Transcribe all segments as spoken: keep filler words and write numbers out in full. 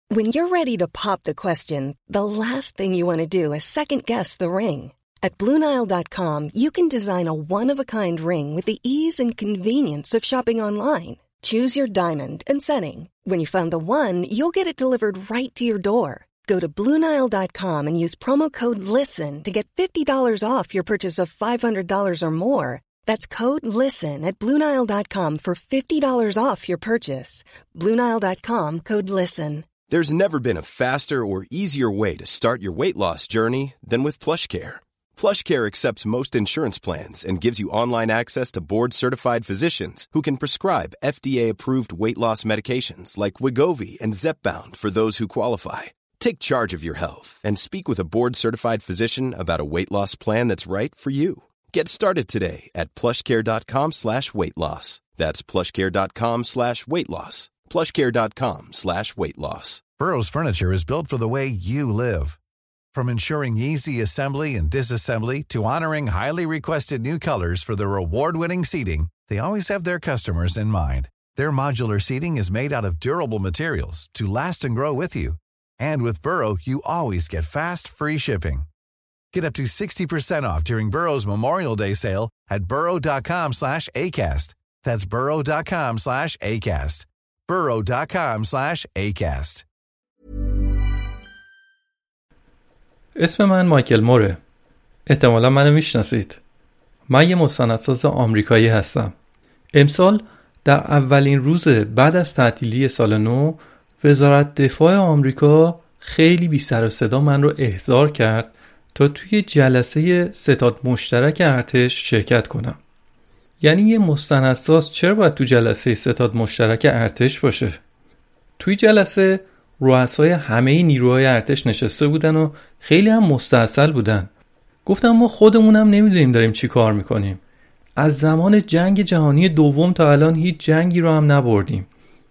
When you're ready to pop the question, the last thing you want to do is second-guess the ring. At Blue Nile dot com, you can design a one-of-a-kind ring with the ease and convenience of shopping online. Choose your diamond and setting. When you find the one, you'll get it delivered right to your door. Go to Blue Nile dot com and use promo code LISTEN to get fifty dollars off your purchase of five hundred dollars or more. That's code LISTEN at Blue Nile dot com for fifty dollars off your purchase. Blue Nile dot com, code LISTEN. There's never been a faster or easier way to start your weight loss journey than with PlushCare. PlushCare accepts most insurance plans and gives you online access to board-certified physicians who can prescribe F D A-approved weight loss medications like Wegovy and Zepbound for those who qualify. Take charge of your health and speak with a board-certified physician about a weight loss plan that's right for you. Get started today at plushcare.com slash weight loss. That's plushcare.com slash weight loss. plushcare.com slash weight loss. Burrow's furniture is built for the way you live. From ensuring easy assembly and disassembly to honoring highly requested new colors for their award-winning seating, they always have their customers in mind. Their modular seating is made out of durable materials to last and grow with you. And with Burrow, you always get fast, free shipping. Get up to sixty percent off during Burrow's Memorial Day sale at burrow.com slash ACAST. That's burrow.com slash ACAST. burrow.com slash ACAST. اسم من مایکل موره. احتمالا منو میشناسید. من یه مستندساز آمریکایی هستم. امسال در اولین روز بعد از تعطیلی سال نو، وزارت دفاع آمریکا خیلی بی سر و صدا من رو احضار کرد تا توی جلسه ستاد مشترک ارتش شرکت کنم. یعنی یه مستندساز چرا باید تو جلسه ستاد مشترک ارتش باشه؟ توی جلسه رؤسای همه نیروهای ارتش نشسته بودن و خیلی هم مستاصل بودن. گفتم ما خودمونم نمیدونیم داریم چی کار میکنیم. از زمان جنگ جهانی دوم تا الان هیچ جنگی رو هم نبردیم.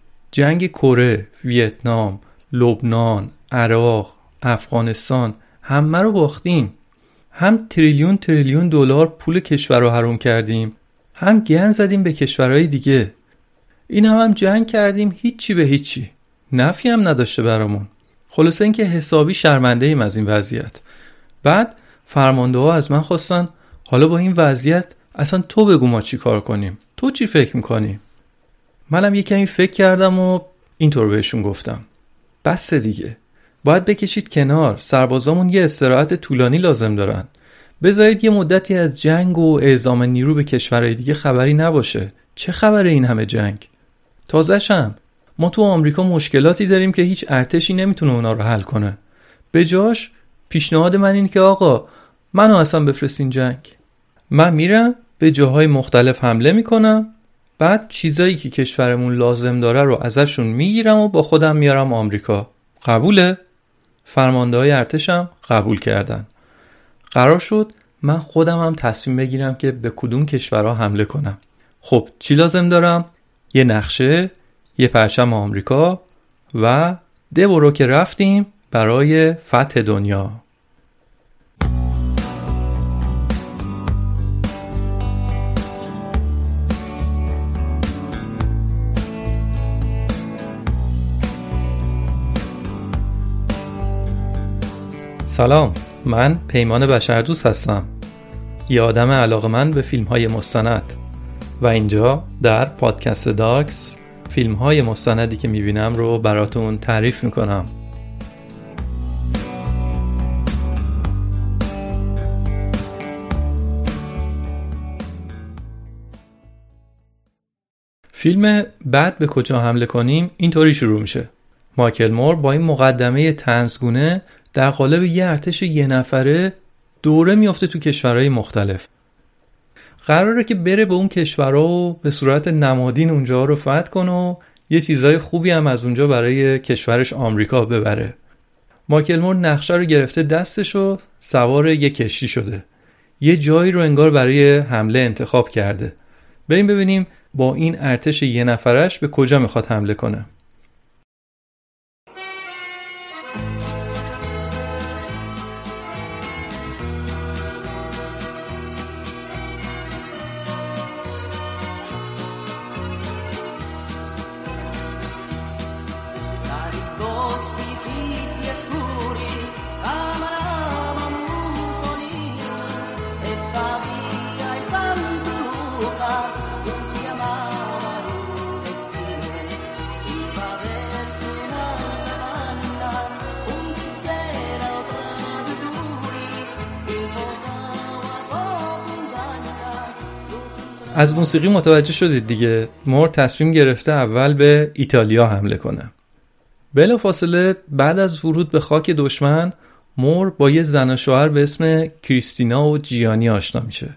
جنگ کره، ویتنام، لبنان، عراق، افغانستان همه رو باختیم. هم تریلیون تریلیون دلار پول کشور رو حروم کردیم، هم گند زدیم به کشورهای دیگه. این هم هم جنگ کردیم، هیچی به هیچی. نفعی هم نداشته برامون. خلاصه اینکه حسابی شرمنده ایم از این وضعیت. بعد فرمانده ها از من خواستن حالا با این وضعیت اصلا تو بگو ما چی کار کنیم. تو چی فکر میکنی؟ منم یه کمی فکر کردم و اینطور بهشون گفتم. بس دیگه. باید بکشید کنار. سربازامون یه استراحت طولانی لازم دارن. بذارید یه مدتی از جنگ و اعزام نیرو به کشورهای دیگه خبری نباشه. چه خبره این همه جنگ؟ تازه‌شم ما تو آمریکا مشکلاتی داریم که هیچ ارتشی نمیتونه اونا رو حل کنه. به جاش پیشنهاد من این که آقا منو اصلا بفرستین جنگ. من میرم به جاهای مختلف حمله میکنم، بعد چیزایی که کشورمون لازم داره رو ازشون میگیرم و با خودم میارم آمریکا. قبوله؟ فرمانده‌های ارتشم قبول کردن. قرار شد من خودم هم تصمیم بگیرم که به کدوم کشورها حمله کنم. خب چی لازم دارم؟ یه نقشه، یه پرچم آمریکا و ده برو که رفتیم برای فتح دنیا. سلام، من پیمان بشردوست هستم، یه آدم علاقه‌مند به فیلم‌های مستند و اینجا در پادکست داکس فیلم‌های مستندی که می‌بینم رو براتون تعریف می‌کنم. فیلم بعد به کجا حمله کنیم اینطوری شروع میشه. مایکل مور با این مقدمه طنزگونه در قالب یه ارتش یه نفره دوره میفته تو کشورهای مختلف. قراره که بره به اون کشورها و به صورت نمادین اونجا رو فتح کنه و یه چیزای خوبی هم از اونجا برای کشورش آمریکا ببره. مایکل مور نقشه رو گرفته دستش و سوار یه کشتی شده. یه جایی رو انگار برای حمله انتخاب کرده. بریم ببینیم با این ارتش یه نفرش به کجا میخواد حمله کنه. Cari boschi از موسیقی متوجه شدید دیگه، مور تصمیم گرفته اول به ایتالیا حمله کنه. بلافاصله بعد از ورود به خاک دشمن، مور با یه زن و شوهر به اسم کریستینا و جیانی آشنا میشه.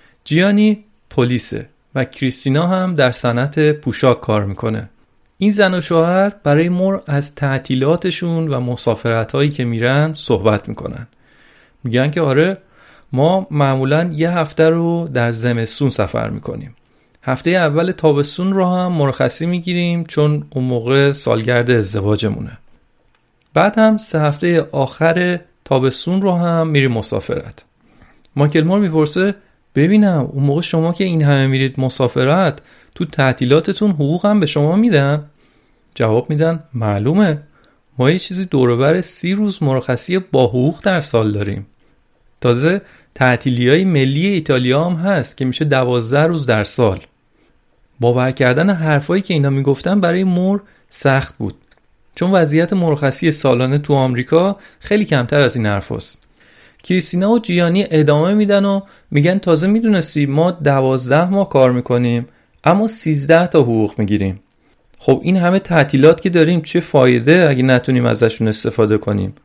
جیانی پلیسه و کریستینا هم در صنعت پوشاک کار میکنه. این زن و شوهر برای مور از تعطیلاتشون و مسافرت‌هایی که میرن صحبت میکنن. میگن که آره ما معمولاً یه هفته رو در زمستون سفر میکنیم. هفته اول تابستون رو هم مرخصی میگیریم چون اون موقع سالگرد ازدواجمونه. بعد هم سه هفته آخر تابستون رو هم میریم مسافرت. مایکل مور میپرسه ببینم اون موقع شما که این همه میرید مسافرت، تو تعطیلاتتون حقوق هم به شما میدن؟ جواب میدن معلومه، ما یه چیزی دور و بر سی روز مرخصی با حقوق در سال داریم. تازه تعطیلیای ملی ایتالیا هم هست که میشه دوازده روز در سال. باور کردن حرفایی که اینا میگفتن برای مور سخت بود، چون وضعیت مرخصی سالانه تو آمریکا خیلی کمتر از این حرفاست. کریستینا و جیانی ادامه میدن و میگن تازه میدونستی ما دوازده ماه کار میکنیم اما سیزده تا حقوق میگیریم. خب این همه تعطیلات که داریم چه فایده اگه نتونیم ازشون استفاده کنیم؟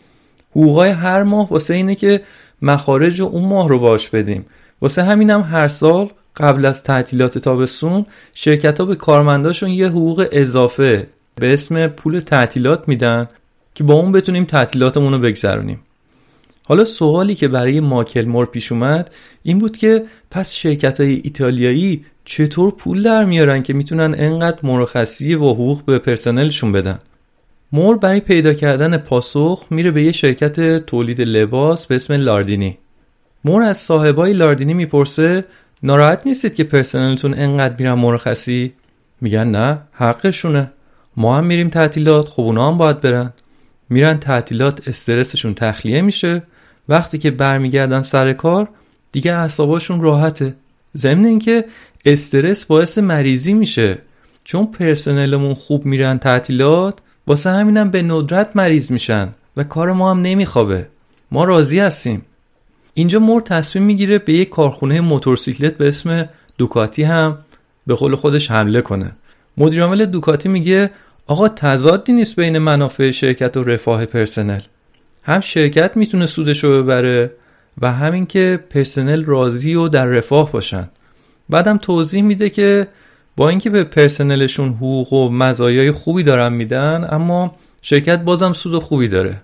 حقوقای هر ماه واسه اینه که مخارج اون ماه رو باش بدیم. واسه همینم هم هر سال قبل از تعطیلات تابستون شرکت‌ها به کارمنداشون یه حقوق اضافه به اسم پول تعطیلات میدن که با اون بتونیم تعطیلاتمون رو بگذرونیم. حالا سوالی که برای مایکل مور پیش اومد این بود که پس شرکت‌های ایتالیایی چطور پول در میارن که میتونن انقدر مرخصی و حقوق به پرسنلشون بدن؟ مور برای پیدا کردن پاسخ میره به یه شرکت تولید لباس به اسم لاردینی. مور از صاحبای لاردینی میپرسه ناراحت نیستید که پرسنلتون انقدر میرن مرخصی؟ میگن نه، حقشونه، ما هم میریم تعطیلات، خب اونا هم باید برن. میرن تعطیلات، استرسشون تخلیه میشه، وقتی که برمیگردن سر کار دیگه اعصاباشون راحته. ضمن اینکه استرس باعث مریضی میشه، چون پرسنلمون خوب میرن تعطیلات واسه همینم به ندرت مریض میشن و کار ما هم نمیخوابه. ما راضی هستیم. اینجا مور تصمیم میگیره به یک کارخونه موتورسیکلت به اسم دوکاتی هم به قول خودش حمله کنه. مدیر عامل دوکاتی میگه آقا تضادی نیست بین منافع شرکت و رفاه پرسنل. هم شرکت میتونه سودشو ببره و همین که پرسنل راضی و در رفاه باشن. بعدم توضیح میده که با اینکه به پرسنلشون حقوق و مزایای خوبی دارن میدن اما شرکت بازم سود خوبی داره.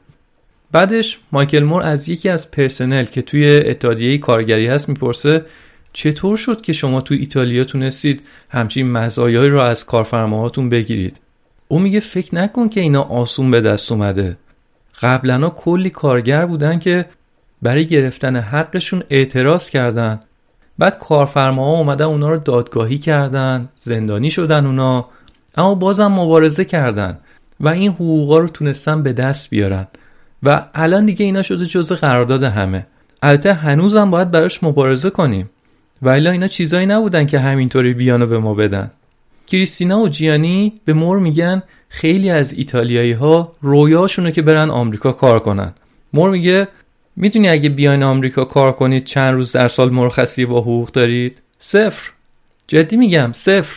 بعدش مایکل مور از یکی از پرسنل که توی اتحادیه کارگری هست میپرسه چطور شد که شما توی ایتالیا تونستید همچین مزایایی رو از کارفرماهاتون بگیرید؟ اون میگه فکر نکن که اینا آسون به دست اومده. قبلا کلی کارگر بودن که برای گرفتن حقشون اعتراض کردن، بعد کارفرماها اومدن اونا رو دادگاهی کردن، زندانی شدن اونا، اما بازم مبارزه کردن و این حقوقا رو تونستن به دست بیارن و الان دیگه اینا شده جزء قرارداد همه. البته هنوزم باید براش مبارزه کنیم و الا اینا چیزایی نبودن که همینطوری بیانو به ما بدن. کریستینا و جیانی به مور میگن خیلی از ایتالیایی ها رویاشونه که برن آمریکا کار کنن. مور میگه میدونی اگه بیاین آمریکا کار کنید چند روز در سال مرخصی با حقوق دارید؟ صفر. جدی میگم صفر.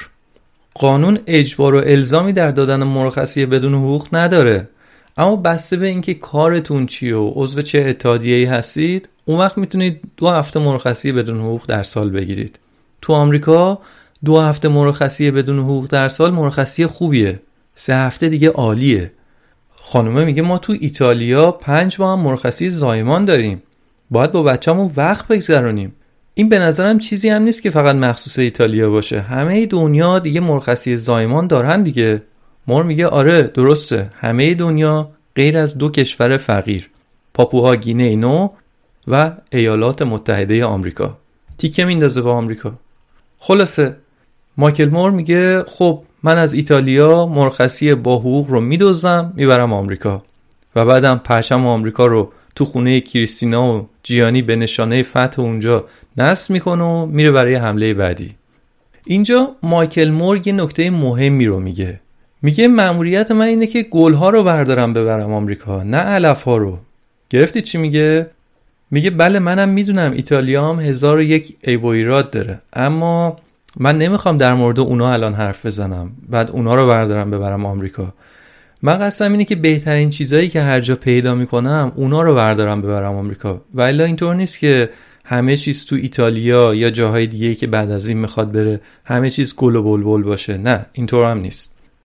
قانون اجبار و الزامی در دادن مرخصی بدون حقوق نداره، اما بسته به اینکه کارتون چیه و عضو چه اتحادیه‌ای هستید اون وقت میتونید دو هفته مرخصی بدون حقوق در سال بگیرید. تو آمریکا دو هفته مرخصی بدون حقوق در سال مرخصی خوبیه، سه هفته دیگه عالیه. خانومه میگه ما تو ایتالیا پنج ماه هم مرخصی زایمان داریم، باید با بچه‌مون وقت بگذرونیم. این به نظرم چیزی هم نیست که فقط مخصوص ایتالیا باشه، همه دنیا دیگه مرخصی زایمان دارن دیگه. مور میگه آره درسته، همه دنیا غیر از دو کشور فقیر، پاپوها گینه نو و ایالات متحده آمریکا. تیکه میندازه با آمریکا. خلاصه مایکل مور میگه خب من از ایتالیا مرخصی با حقوق رو میدوزم میبرم آمریکا و بعدم پرچم آمریکا رو تو خونه کریستینا و جیانی به نشانه فتح اونجا نصب میکنه و میره برای حمله بعدی. اینجا مایکل مور یه نکته مهمی رو میگه. میگه مأموریت من اینه که گل‌ها رو بردارم ببرم آمریکا، نه علف‌ها رو. گرفتی چی میگه؟ میگه بله منم میدونم ایتالیا هم هزار و یک عیب و ایراد داره، اما من نمیخوام در مورد اونا الان حرف بزنم بعد اونا رو بردارم ببرم آمریکا. من قصدم اینه که بهترین چیزایی که هر جا پیدا میکنم اونا رو بردارم ببرم آمریکا. و الا اینطور نیست که همه چیز تو ایتالیا یا جاهای دیگه‌ای که بعد از این میخواد بره همه چیز گل و بلبل باشه. نه، اینطور هم نیست.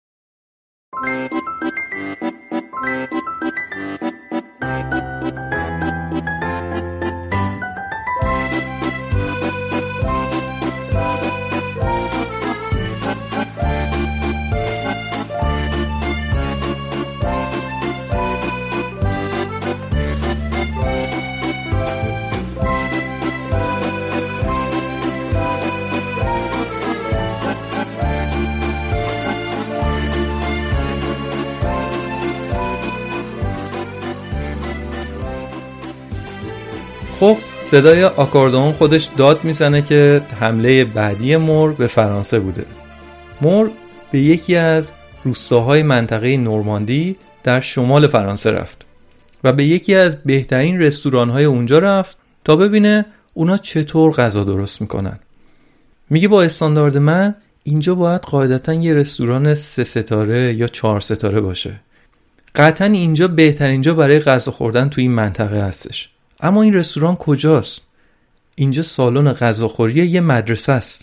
خب صدای آکاردئون خودش داد میزنه که حمله بعدی مور به فرانسه بوده. مور به یکی از روستاهای منطقه نورماندی در شمال فرانسه رفت و به یکی از بهترین رستوران‌های اونجا رفت تا ببینه اونا چطور غذا درست میکنن. میگه با استاندارد من اینجا باید قاعدتاً یه رستوران سه ستاره یا چهار ستاره باشه. قطعاً اینجا بهترین جا برای غذا خوردن توی این منطقه هستش. اما این رستوران کجاست؟ اینجا سالن غذاخوری یه مدرسه است.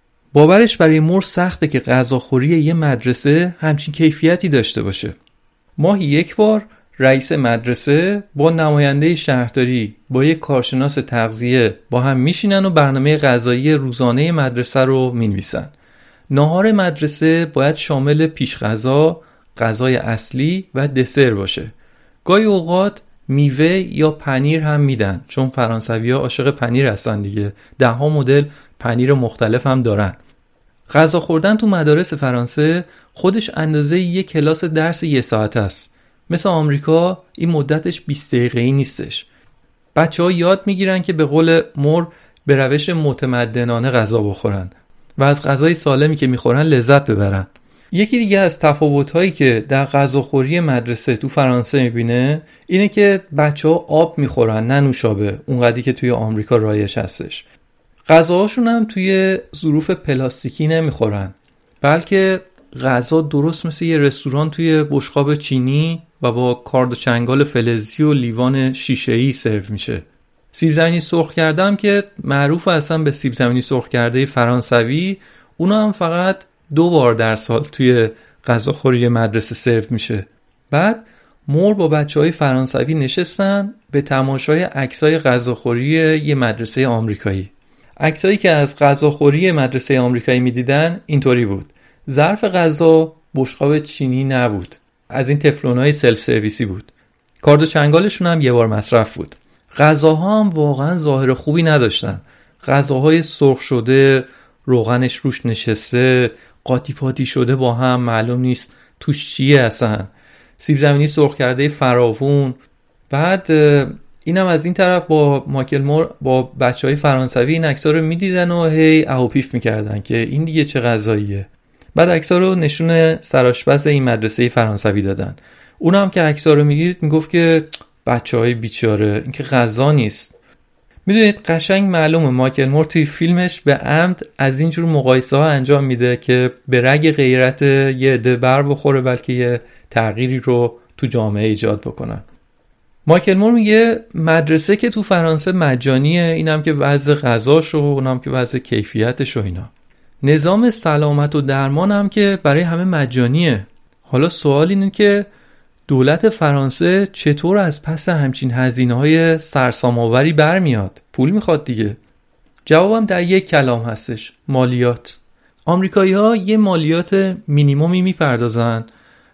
باورش برای مور سخته که غذاخوری یه مدرسه همچین کیفیتی داشته باشه. ماهی یک بار رئیس مدرسه با نماینده شهرداری با یک کارشناس تغذیه با هم میشینن و برنامه غذایی روزانه مدرسه رو مینویسن. ناهار مدرسه باید شامل پیش غذا، غذای اصلی و دسر باشه. گاهی اوقات میوه یا پنیر هم میدن، چون فرانسوی‌ها عاشق پنیر هستن دیگه. ده ها مدل پنیر مختلف هم دارن. غذا خوردن تو مدارس فرانسه خودش اندازه یک کلاس درس یه ساعت است. مثل آمریکا این مدتش بیست دقیقه‌ای نیستش. بچه‌ها یاد میگیرن که به قول مور به روش متمدنانه غذا بخورن و از غذای سالمی که میخورن لذت ببرن. یکی دیگه از تفاوت‌هایی که در غذاخوری مدرسه تو فرانسه می‌بینه اینه که بچه‌ها آب می‌خورن نه نوشابه، اونقدری که توی آمریکا رایج هستش. غذاهاشون هم توی ظروف پلاستیکی نمی‌خورن، بلکه غذا درست مثل یه رستوران توی بشقاب چینی و با کارد و چنگال فلزی و لیوان شیشه‌ای سرو میشه. سیب زمینی سرخ کرده هم که معروف هستن به سیب زمینی سرخ کرده فرانسوی، اونا هم فقط دو بار در سال توی غذاخوری مدرسه سرو میشه. بعد مور با بچه‌های فرانسوی نشستن به تماشای عکسای غذاخوری یه مدرسه آمریکایی. عکسایی که از غذاخوری مدرسه آمریکایی میدیدن اینطوری بود: ظرف غذا بشقاب چینی نبود، از این تفلونای سلف سرویسی بود. کارد و چنگالشون هم یه بار مصرف بود. غذاها هم واقعا ظاهر خوبی نداشتن. غذاهای سرخ شده، روغنش روش نشسته، قاطی پاتی شده با هم، معلوم نیست توش چیه اصلا. سیب زمینی سرخ کرده فراوون. بعد اینم از این طرف با مایکل مور با بچهای فرانسوی این عکس‌ها رو میدیدن و هی اهوپیف میکردن که این دیگه چه غذاییه. بعد عکس‌ها رو نشون سرآشپز این مدرسه فرانسوی دادن. اونم که عکس‌ها رو میدید میگفت که بچهای بیچاره، این که غذا نیست. میدونید قشنگ معلومه مایکل مور توی فیلمش به عمد از اینجور مقایسه ها انجام میده که به رگ غیرت یه عده بر بخوره، بلکه یه تغییری رو تو جامعه ایجاد بکنن. مایکل مور میگه مدرسه که تو فرانسه مجانیه، اینم که وضع غذاش و اونم که وضع کیفیتش و اینا. نظام سلامت و درمان هم که برای همه مجانیه. حالا سوال اینه که دولت فرانسه چطور از پس همچین هزینه‌های سرسام‌آوری برمیاد؟ پول میخواد دیگه. جوابم در یک کلام هستش: مالیات. آمریکایی‌ها یه مالیات مینیمومی میپردازن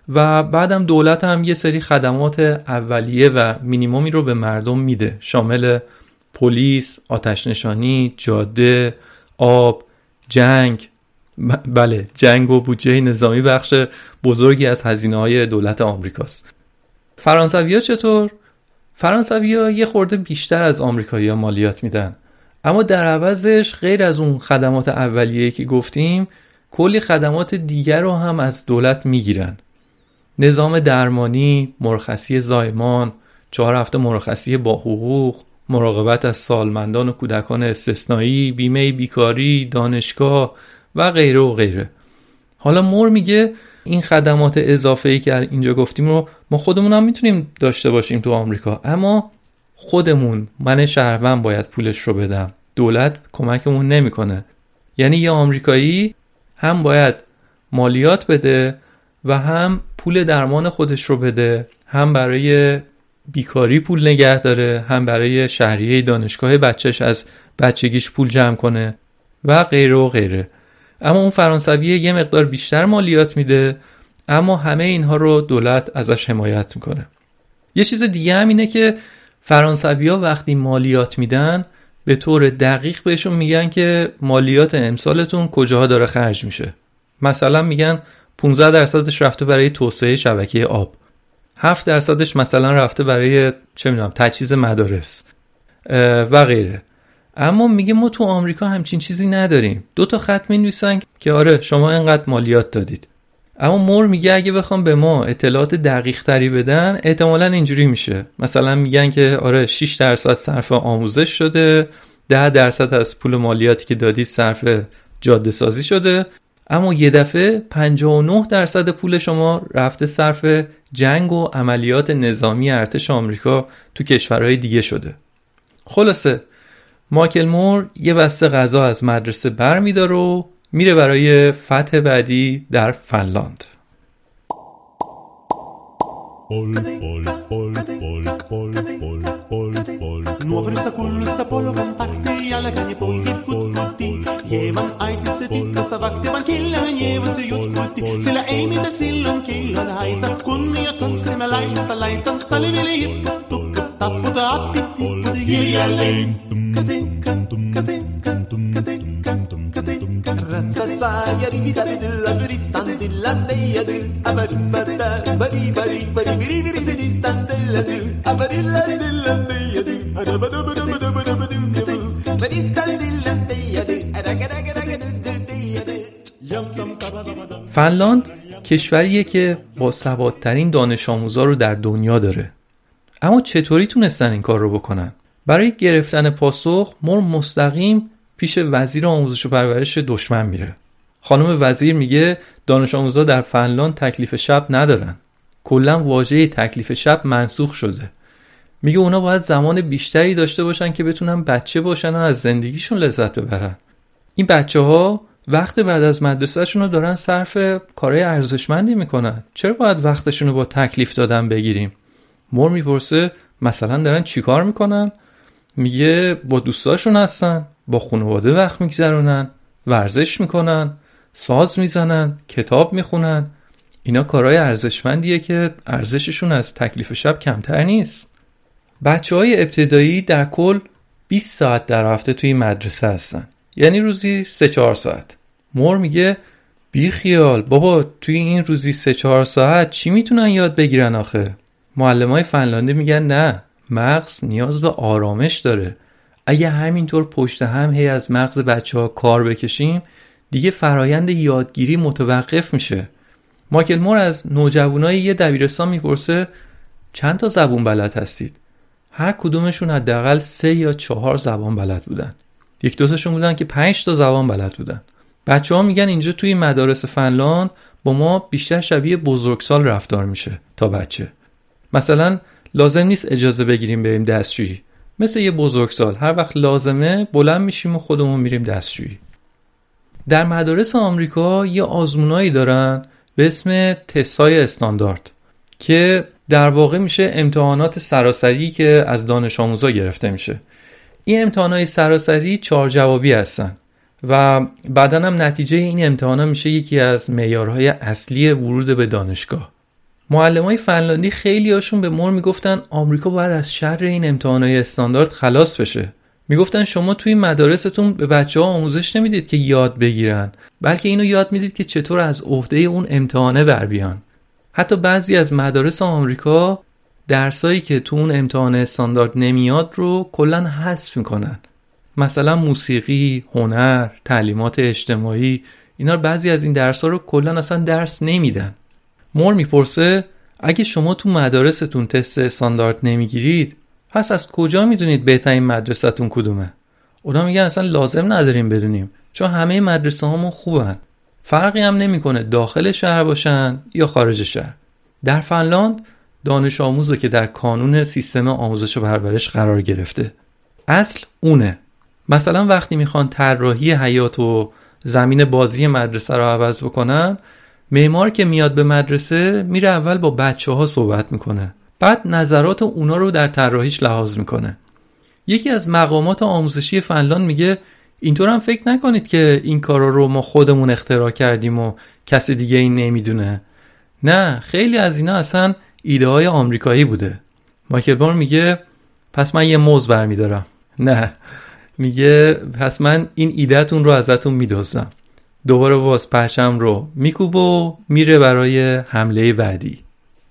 و بعدم دولت هم یه سری خدمات اولیه و مینیمومی رو به مردم میده، شامل پلیس، آتش نشانی، جاده، آب، جنگ بله، جنگ و بودجه نظامی بخش بزرگی از هزینه‌های دولت آمریکاست. فرانسوی‌ها چطور؟ فرانسوی‌ها یه خورده بیشتر از آمریکایی‌ها مالیات میدن، اما در عوضش غیر از اون خدمات اولیه‌ای که گفتیم کلی خدمات دیگر رو هم از دولت میگیرن. نظام درمانی، مرخصی زایمان، چهار هفته مرخصی با حقوق، مراقبت از سالمندان و کودکان استثنایی، بیمه بیکاری، دانشگاه و غیره و غیره. حالا مور میگه این خدمات اضافه‌ای که اینجا گفتیم رو ما خودمون هم میتونیم داشته باشیم تو آمریکا، اما خودمون، من شهروند باید پولش رو بدم، دولت کمکمون نمیکنه. یعنی یه آمریکایی هم باید مالیات بده و هم پول درمان خودش رو بده، هم برای بیکاری پول نگه داره، هم برای شهریه دانشگاه بچهش از بچگیش پول جمع کنه و غیره و غیره. اما اون فرانسویه یه مقدار بیشتر مالیات میده، اما همه اینها رو دولت ازش حمایت میکنه. یه چیز دیگه هم اینه که فرانسوی‌ها وقتی مالیات میدن به طور دقیق بهشون میگن که مالیات امسالتون کجاها داره خرج میشه. مثلا میگن پانزده درصدش رفته برای توسعه شبکه آب، هفت درصدش مثلا رفته برای چه میدونم تجهیز مدارس و غیره. اما میگه ما تو آمریکا همچین چیزی نداریم. دو تا خط می‌نویسن که آره شما اینقدر مالیات دادید. اما مور میگه اگه بخوام به ما اطلاعات دقیق تری بدن احتمالاً اینجوری میشه. مثلا میگن که آره شش درصد صرف آموزش شده، ده درصد از پول مالیاتی که دادید صرف جاده سازی شده، اما یه دفعه پنجاه و نه درصد پول شما رفته صرف جنگ و عملیات نظامی ارتش آمریکا تو کشورهای دیگه شده. خلاصه مایکل مور یه بسته غذا از مدرسه بر میداره و میره برای فتح بعدی در فنلاند. Nuovrista kullusta polo kontakti alla kan pojit kutti Jeman aiti se tikka savakti man killa jeman se jutkutti Sillä ei mitä silloin killa haita kun mieton se me laista laitan salivili hippu tukka tapputa appitti hiljalleen Ratsatsa yari vidari dilla viristan dilla deya dil abaribada bari bari bari biri biri viristan dilla dil abarilla dilla deya dil فنلاند کشوریه که با سوادترین دانش آموزا رو در دنیا داره. اما چطوری تونستن این کار رو بکنن؟ برای گرفتن پاسخ مور مستقیم پیش وزیر آموزش و پرورش دشمن میره. خانم وزیر میگه دانش آموزا در فنلاند تکلیف شب ندارن. کلا واژه تکلیف شب منسوخ شده. میگه اونا باید زمان بیشتری داشته باشن که بتونن بچه باشن و از زندگیشون لذت ببرن. این بچه ها وقت بعد از مدرسه‌شون رو دارن صرف کارهای ارزشمندی میکنن. چرا باید وقتشون رو با تکلیف دادن بگیریم؟ مور میپرسه مثلا دارن چی کار میکنن؟ میگه با دوستاشون هستن، با خانواده وقت میگذرونن، ورزش میکنن، ساز میزنن، کتاب میخونن. اینا کارهای ارزشمندیه که ارزششون از تکلیف شب کمتر نیست. بچه‌های ابتدایی در کل بیست ساعت در هفته توی مدرسه هستن، یعنی روزی سه چهار ساعت. مور میگه بی خیال بابا، توی این روزی سه چهار ساعت چی میتونن یاد بگیرن آخه؟ معلمای فنلاندی میگن نه، مغز نیاز به آرامش داره. اگه همینطور پشت هم هی از مغز بچه‌ها کار بکشیم دیگه فرایند یادگیری متوقف میشه. مایکل مور از نوجوانای یه دبیرستان میپرسه چند تا زبون بلد هستید؟ هر کدومشون حداقل سه یا چهار زبان بلد بودن. یک دو تاشون بودن که پنج تا زبان بلد بودن. بچه‌ها میگن اینجا توی مدارس فنلاند با ما بیشتر شبیه بزرگسال رفتار میشه تا بچه. مثلا لازم نیست اجازه بگیریم بریم دستشویی. مثل یه بزرگسال هر وقت لازمه بلند میشیم و خودمون میریم دستشویی. در مدارس آمریکا یه آزمونایی دارن به اسم تستای استاندارد که در واقع میشه امتحانات سراسری که از دانش آموزا گرفته میشه. این امتحانات سراسری چهار جوابی هستن و بعداً هم نتیجه این امتحانا میشه یکی از معیارهای اصلی ورود به دانشگاه. معلمای فنلاندی خیلی هاشون به مور میگفتن آمریکا باید از شر این امتحانات استاندارد خلاص بشه. میگفتن شما توی مدارستون به بچه‌ها آموزش نمیدید که یاد بگیرن، بلکه اینو یاد میدید که چطور از عهده اون امتحانه بر بیان. حتی بعضی از مدارس آمریکا درسایی که تو اون امتحان استاندارد نمیاد رو کلاً حذف میکنن. مثلا موسیقی، هنر، تعلیمات اجتماعی، اینا بعضی از این درس‌ها رو کلاً اصلا درس نمیدن. مور میپرسه اگه شما تو مدارستون تست استاندارد نمیگیرید، پس از کجا میدونید بهترین مدرسه‌تون کدومه؟ اونا میگن اصلا لازم نداریم بدونیم، چون همه مدرسه هامون خوبن. فرقی هم نمیکنه داخل شهر باشن یا خارج شهر. در فنلاند دانش آموزه که در کانون سیستم آموزش و پرورش قرار گرفته. اصل اونه. مثلا وقتی میخوان طراحی حیاط و زمین بازی مدرسه رو عوض بکنن، معمار که میاد به مدرسه میره اول با بچه‌ها صحبت میکنه، بعد نظرات اونا رو در طراحیش لحاظ میکنه. یکی از مقامات آموزشی فنلاند میگه اینطور هم فکر نکنید که این کارا رو ما خودمون اختراع کردیم و کسی دیگه این نمیدونه. نه، خیلی از اینا اصلا ایده های آمریکایی بوده. مایکل مور میگه پس من یه موز برمیدارم. نه، میگه پس من این ایدهتون رو ازتون میدوزم. دوباره باز پرچم رو میکوبه و میره برای حمله بعدی.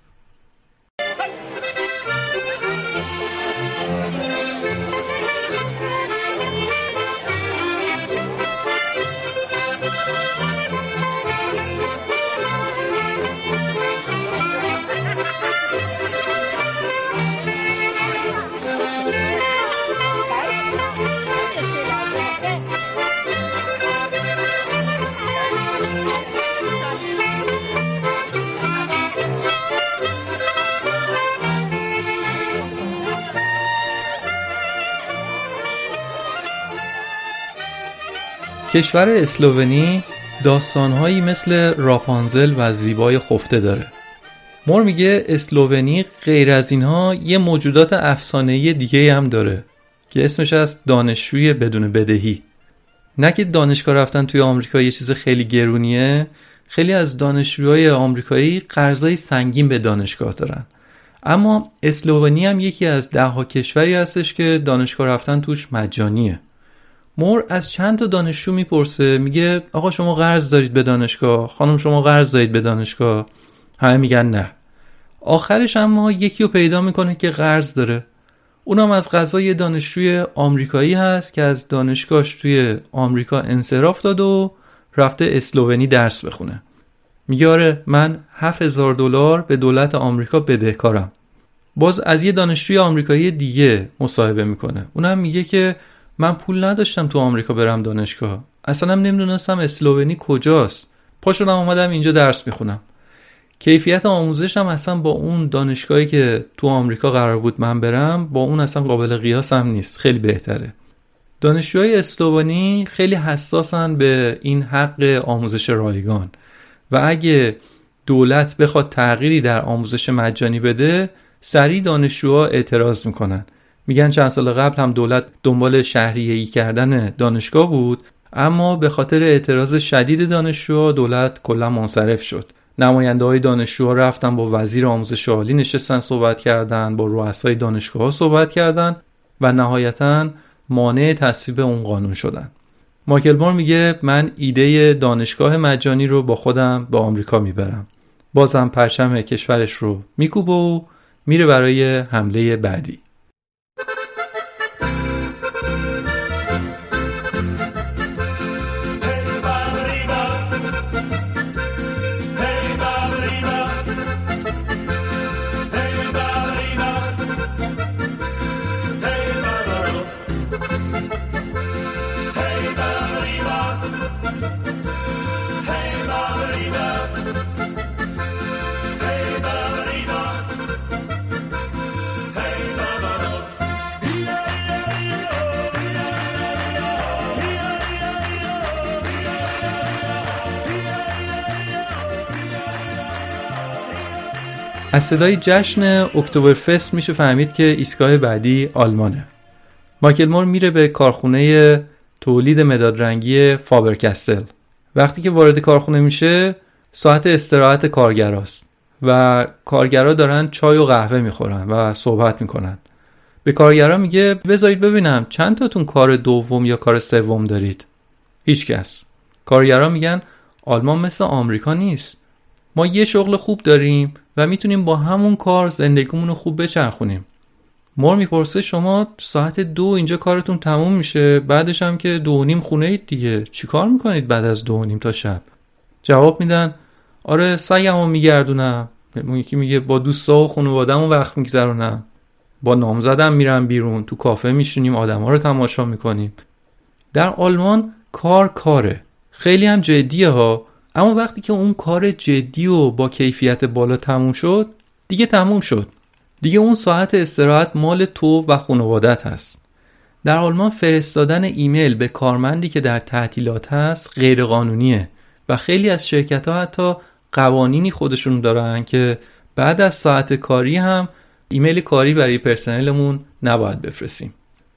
کشور اسلوونی داستانهایی مثل راپانزل و زیبای خفته داره. مور میگه اسلوونی غیر از اینها یه موجودات افسانه‌ای دیگه هم داره که اسمش از دانشجوی بدون بدهی. نه که دانشگاه رفتن توی آمریکا یه چیز خیلی گرونیه، خیلی از دانشجوهای آمریکایی قرضای سنگین به دانشگاه دارن. اما اسلوونی هم یکی از ده ها کشوری هستش که دانشگاه رفتن توش مجانیه. مور از چند تا دانشجو میپرسه، میگه آقا شما قرض دارید به دانشگاه؟ خانم شما قرض دارید به دانشگاه؟ همه میگن نه. آخرش اما یکی رو پیدا میکنه که قرض داره. اونم از قضای دانشجوی آمریکایی هست که از دانشگاهش توی آمریکا انصراف داد و رفته اسلوونی درس بخونه. میگه آره من هفت هزار دلار به دولت آمریکا بدهکارم. باز از یه دانشجوی آمریکایی دیگه مصاحبه میکنه. اونم میگه که من پول نداشتم تو آمریکا برم دانشگاه. اصلا هم نمیدونستم اسلوونی کجاست. پا شدم اومدم اینجا درس میخونم. کیفیت آموزشم اصلا با اون دانشگاهی که تو آمریکا قرار بود من برم با اون اصلا قابل قیاس هم نیست، خیلی بهتره. دانشجوهای اسلوونی خیلی حساسن به این حق آموزش رایگان و اگه دولت بخواد تغییری در آموزش مجانی بده سریع دانشجوها اعتراض میکنن. میگن چند سال قبل هم دولت دنبال شهریه‌ای کردن دانشگاه بود، اما به خاطر اعتراض شدید دانشجوها دولت کلا منصرف شد. نماینده‌های دانشجوها رفتن با وزیر آموزش عالی نشستن صحبت کردن، با رؤسای دانشگاه‌ها صحبت کردن و نهایتاً مانع تصویب اون قانون شدن. مایکل مور میگه من ایده دانشگاه مجانی رو با خودم به آمریکا میبرم. بازم پرچم کشورش رو میکوبه و میره برای حمله بعدی. از صدای جشن اکتبرفست میشه فهمید که ایستگاه بعدی آلمانه. مایکل مور میره به کارخونه تولید مدادرنگی فابرکستل. وقتی که وارد کارخونه میشه ساعت استراحت کارگراست و کارگرا دارن چای و قهوه میخورن و صحبت میکنن. به کارگرا میگه بذارید ببینم چند تاتون کار دوم یا کار سوم دارید. هیچ کس. کارگرا میگن آلمان مثل آمریکا نیست. ما یه شغل خوب داریم و میتونیم با همون کار زندگیمون رو خوب بچرخونیم. مور میپرسه شما ساعت دو اینجا کارتون تموم میشه، بعدش هم که دو و نیم خونه اید دیگه، چی کار میکنید بعد از دو و نیم تا شب؟ جواب میدن آره سگمو میگردونم، یکی میگه با دوستا و خانواده‌مون وقت میگذرونم، با نامزدم میرم بیرون، تو کافه میشینیم آدما رو تماشا میکنیم. در آلمان کار کاره، خیلی هم جدیه ها، اما وقتی که اون کار جدی و با کیفیت بالا تموم شد دیگه تموم شد. دیگه اون ساعت استراحت مال تو و خانوادت هست. در آلمان فرستادن ایمیل به کارمندی که در تعطیلات هست غیر قانونیه و خیلی از شرکت‌ها حتی قوانینی خودشون دارن که بعد از ساعت کاری هم ایمیل کاری برای پرسنلمون نباید بفرستیم.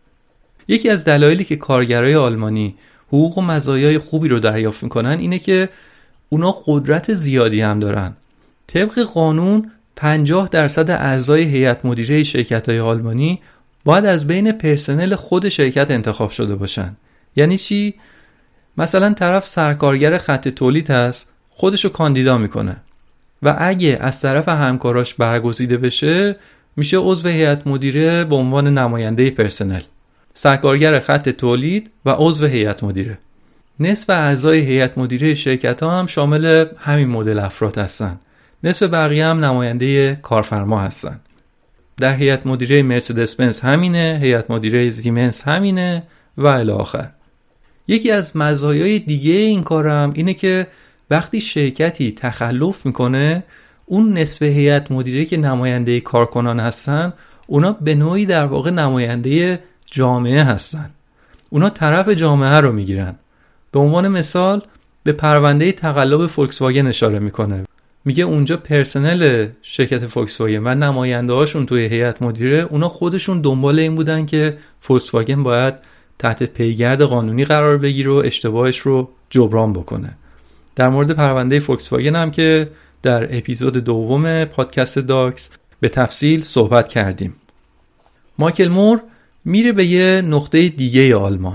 یکی از دلایلی که کارگرای آلمانی حقوق و مزایای خوبی رو دریافت میکنن اینه که اونا قدرت زیادی هم دارن. طبق قانون پنجاه درصد اعضای هیئت مدیره شرکت‌های آلمانی باید از بین پرسنل خود شرکت انتخاب شده باشن. یعنی چی؟ مثلا طرف سرکارگر خط تولید هست، خودشو کاندیدا میکنه و اگه از طرف همکاراش برگزیده بشه میشه عضو هیئت مدیره به عنوان نماینده پرسنل. سرکارگر خط تولید و عضو هیئت مدیره. نصف اعضای هیئت مدیره شرکت‌ها هم شامل همین مدل افراد هستن. نصف بقیه هم نماینده کارفرما هستن. در هیئت مدیره مرسدس بنز همینه، هیئت مدیره زیمنس همینه و الی آخر. یکی از مزایای دیگه این کارم اینه که وقتی شرکتی تخلف میکنه، اون نصف هیئت مدیره که نماینده کارکنان هستن، اونا به نوعی در واقع نماینده جامعه هستن. اونا طرف جامعه رو میگیرن. به عنوان مثال به پرونده تقلب فولکس واگن اشاره میکنه. میگه اونجا پرسنل شرکت فولکس واگن و نماینده هاشون توی هیئت مدیره اونا خودشون دنبال این بودن که فولکس واگن باید تحت پیگرد قانونی قرار بگیره و اشتباهش رو جبران بکنه. در مورد پرونده فولکس واگن هم که در اپیزود دوم پادکست داکس به تفصیل صحبت کردیم. مایکل مور میره به یه نقطه دیگه آلمان،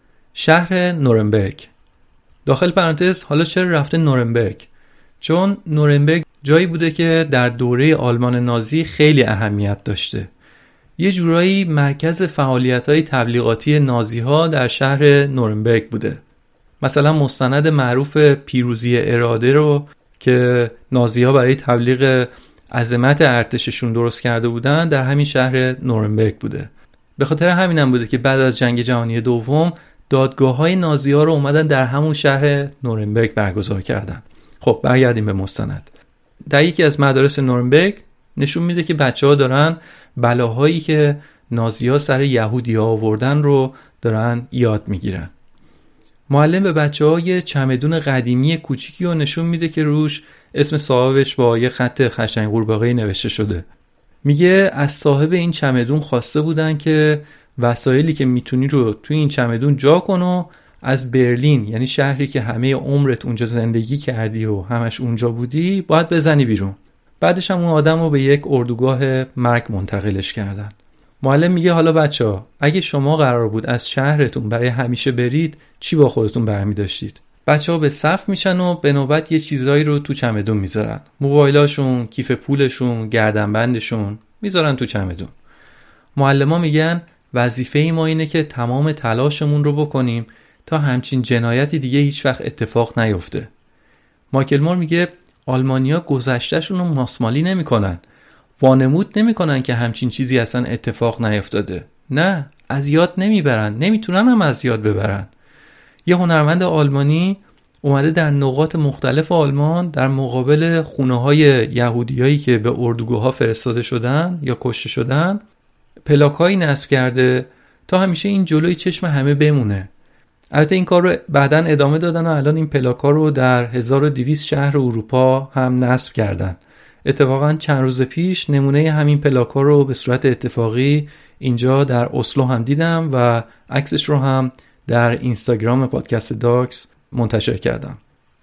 شهر نورنبرگ. داخل پرانتز حالا چرا رفته نورنبرگ؟ چون نورنبرگ جایی بوده که در دوره آلمان نازی خیلی اهمیت داشته. یه جورایی مرکز فعالیت‌های تبلیغاتی نازی‌ها در شهر نورنبرگ بوده. مثلا مستند معروف پیروزی اراده رو که نازی‌ها برای تبلیغ عظمت ارتششون درست کرده بودن در همین شهر نورنبرگ بوده. به خاطر همینم بوده که بعد از جنگ جهانی دوم دادگاه‌های نازی‌ها رو اومدن در همون شهر نورنبرگ برگزار کردن. خب برگردیم به مستند. در یکی از مدارس نورنبرگ نشون میده که بچه‌ها دارن بلاهایی که نازی‌ها سر یهودی‌ها آوردن رو دارن یاد میگیرن. معلم به بچه‌ها یه چمدون قدیمی کوچیکی رو نشون میده که روش اسم صاحبش با یه خط خشنگ قورباغه‌ای نوشته شده. میگه از صاحب این چمدون خواسته بودن که وسایلی که میتونی رو توی این چمدون جا کن و از برلین، یعنی شهری که همه عمرت اونجا زندگی کردی و همش اونجا بودی، باید بزنی بیرون. بعدش هم اون آدم رو به یک اردوگاه مرگ منتقلش کردن. معلم میگه حالا بچه‌ها اگه شما قرار بود از شهرتون برای همیشه برید چی با خودتون برمی داشتید؟ بچه‌ها به صف میشن و به نوبت یه چیزایی رو تو چمدون میذارن. موبایلاشون، کیف پولشون، گردنبندشون میذارن تو چمدون. معلما میگن وظیفه ما اینه که تمام تلاشمون رو بکنیم تا همچین جنایتی دیگه هیچ وقت اتفاق نیفته. مایکل مور میگه آلمانیا گذشتهشون رو ماسمالی نمیکنن. وانمود نمیکنن که همچین چیزی اصلا اتفاق نیفتاده. نه، از یاد نمیبرن، نمیتونن هم از یاد ببرن. یه هنرمند آلمانی اومده در نقاط مختلف آلمان در مقابل خونه‌های یهودیایی که به اردوگاه‌ها فرستاده شدن یا کشته شدن پلاکایی نصب کرده تا همیشه این جلوی چشم همه بمونه. البته این کار رو بعداً ادامه دادن و الان این پلاک‌ها رو در هزار و دویست شهر اروپا هم نصب کردن. اتفاقاً چند روز پیش نمونه همین پلاک‌ها رو به صورت اتفاقی اینجا در اسلو هم دیدم و عکسش رو هم در اینستاگرام پادکست داکس منتشر کردم.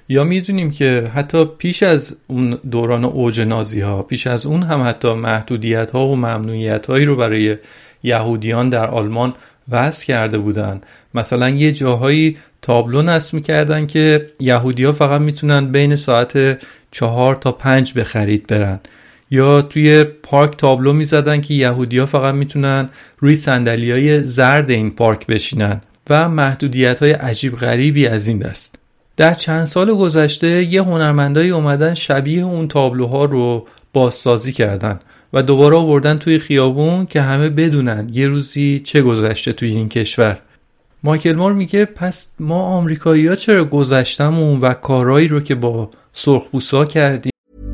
یا میدونیم که حتی پیش از اون دوران اوج نازی ها، پیش از اون هم حتی محدودیت ها و ممنوعیت هایی رو برای یهودیان در آلمان وضع کرده بودن. مثلا یه جاهایی تابلو نصب میکردن که یهودی ها فقط میتونن بین ساعت چهار تا پنج به خرید برن، یا توی پارک تابلو میزدن که یهودی ها فقط میتونن روی صندلی های زرد این پارک بشینن و محدودیت های عجیب غریبی از این دست. در چند سال گذشته یه هنرمندایی اومدن شبیه اون تابلوها رو بازسازی کردن و دوباره آوردن توی خیابون که همه بدونن یه روزی چه گذشته توی این کشور. مایکل مور میگه پس ما آمریکایی‌ها چرا گذشتمون و کارهایی رو که با سرخپوستا کردیم.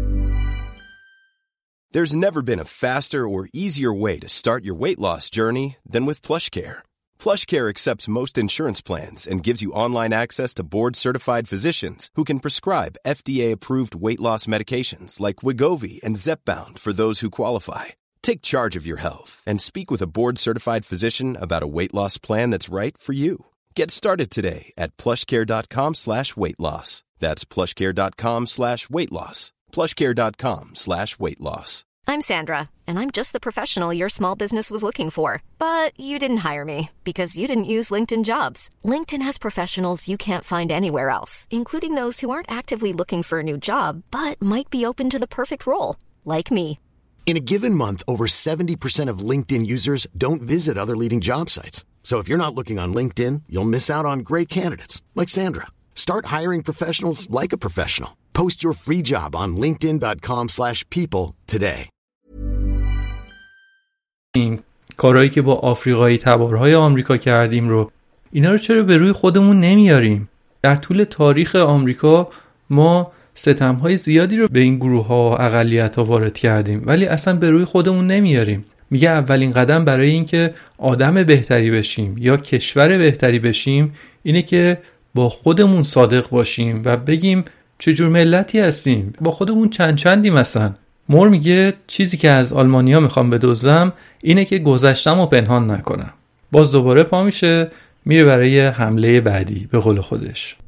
There's never been a faster or easier way to start your weight loss journey than with PlushCare. PlushCare accepts most insurance plans and gives you online access to board-certified physicians who can prescribe F D A-approved weight loss medications like Wegovy and Zepbound for those who qualify. Take charge of your health and speak with a board-certified physician about a weight loss plan that's right for you. Get started today at plushcare.com slash weight loss. That's plushcare.com slash weight loss. plushcare.com slash weight loss. I'm Sandra, and I'm just the professional your small business was looking for. But you didn't hire me because you didn't use LinkedIn Jobs. LinkedIn has professionals you can't find anywhere else, including those who aren't actively looking for a new job, but might be open to the perfect role, like me. In a given month, over seventy percent of LinkedIn users don't visit other leading job sites. So if you're not looking on LinkedIn, you'll miss out on great candidates, like Sandra. Start hiring professionals like a professional. Post your free job on linkedin.com slash people today. این کارهایی که با آفریقایی تبارهای آمریکا کردیم رو، اینا رو چرا به روی خودمون نمیاریم؟ در طول تاریخ آمریکا ما ستمهای زیادی رو به این گروه ها و اقلیت ها وارد کردیم، ولی اصلا به روی خودمون نمیاریم. میگه اولین قدم برای این که آدم بهتری بشیم یا کشور بهتری بشیم اینه که با خودمون صادق باشیم و بگیم چجور ملتی هستیم، با خودمون چند چندیم. مثلا مور میگه چیزی که از آلمانیا میخوام بدزدم اینه که گذشتم و پنهان نکنم. باز دوباره پا میشه میره برای حمله بعدی به قول خودش.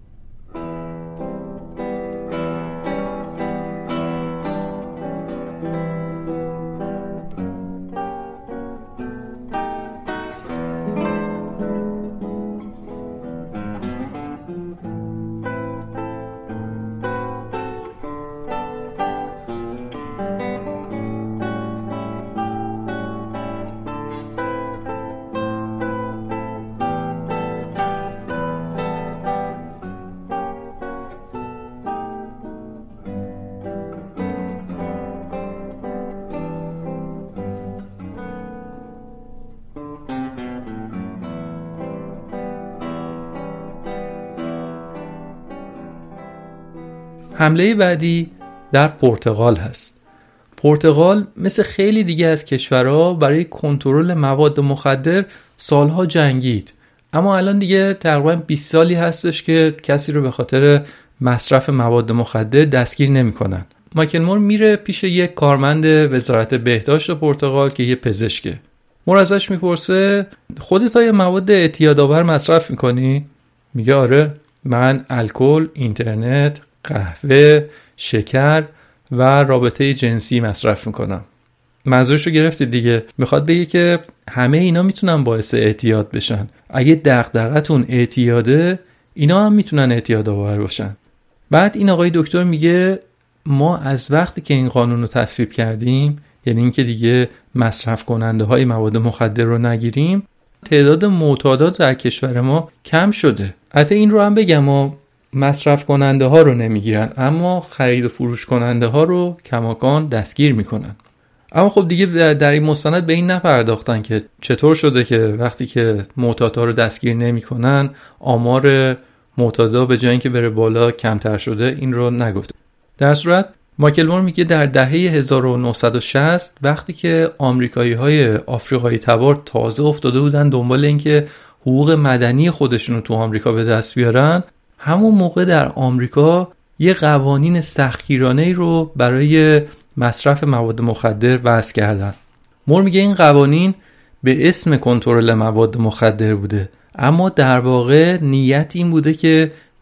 حمله بعدی در پرتغال هست. پرتغال مثل خیلی دیگه از کشورها برای کنترل مواد مخدر سالها جنگید، اما الان دیگه تقریبا بیست سالی هستش که کسی رو به خاطر مصرف مواد مخدر دستگیر نمی‌کنن. مایکل مور میره پیش یک کارمند وزارت بهداشت پرتغال که یه پزشکه. مور ازش میپرسه خودت های مواد اعتیادآور مصرف میکنی؟ میگه آره، من الکل، اینترنت، قهوه، شکر و رابطه جنسی مصرف میکنم. منظورش رو گرفتید دیگه. میخواد بگه که همه اینا میتونن باعث اعتیاد بشن. اگه دغدغتون اعتیاده، اینا هم میتونن اعتیادآور باشن. بعد این آقای دکتر میگه ما از وقتی که این قانون رو تصویب کردیم، یعنی اینکه دیگه مصرف کننده های مواد مخدر رو نگیریم، تعداد معتادات در کشور ما کم شده. حتی این رو هم بگم ما مصرف کننده ها رو نمیگیرن، اما خرید و فروش کننده ها رو کماکان دستگیر میکنن. اما خب دیگه در این مستند به این نپرداختن که چطور شده که وقتی که معتادها رو دستگیر نمیکنن آمار معتادا به جای اینکه بره بالا کمتر شده. این رو نگفته. در صورت مایکل مور میگه در دهه هزار و نهصد و شصت وقتی که آمریکایی‌های آفریقایی تبار تازه افتاده بودن دنبال اینکه حقوق مدنی خودشون رو تو آمریکا به دست بیارن، همون موقع در آمریکا یه قوانین سختگیرانه‌ای رو برای مصرف مواد مخدر وضع کردن. مور میگه این قوانین به اسم کنترل مواد مخدر بوده، اما در واقع نیت این بوده که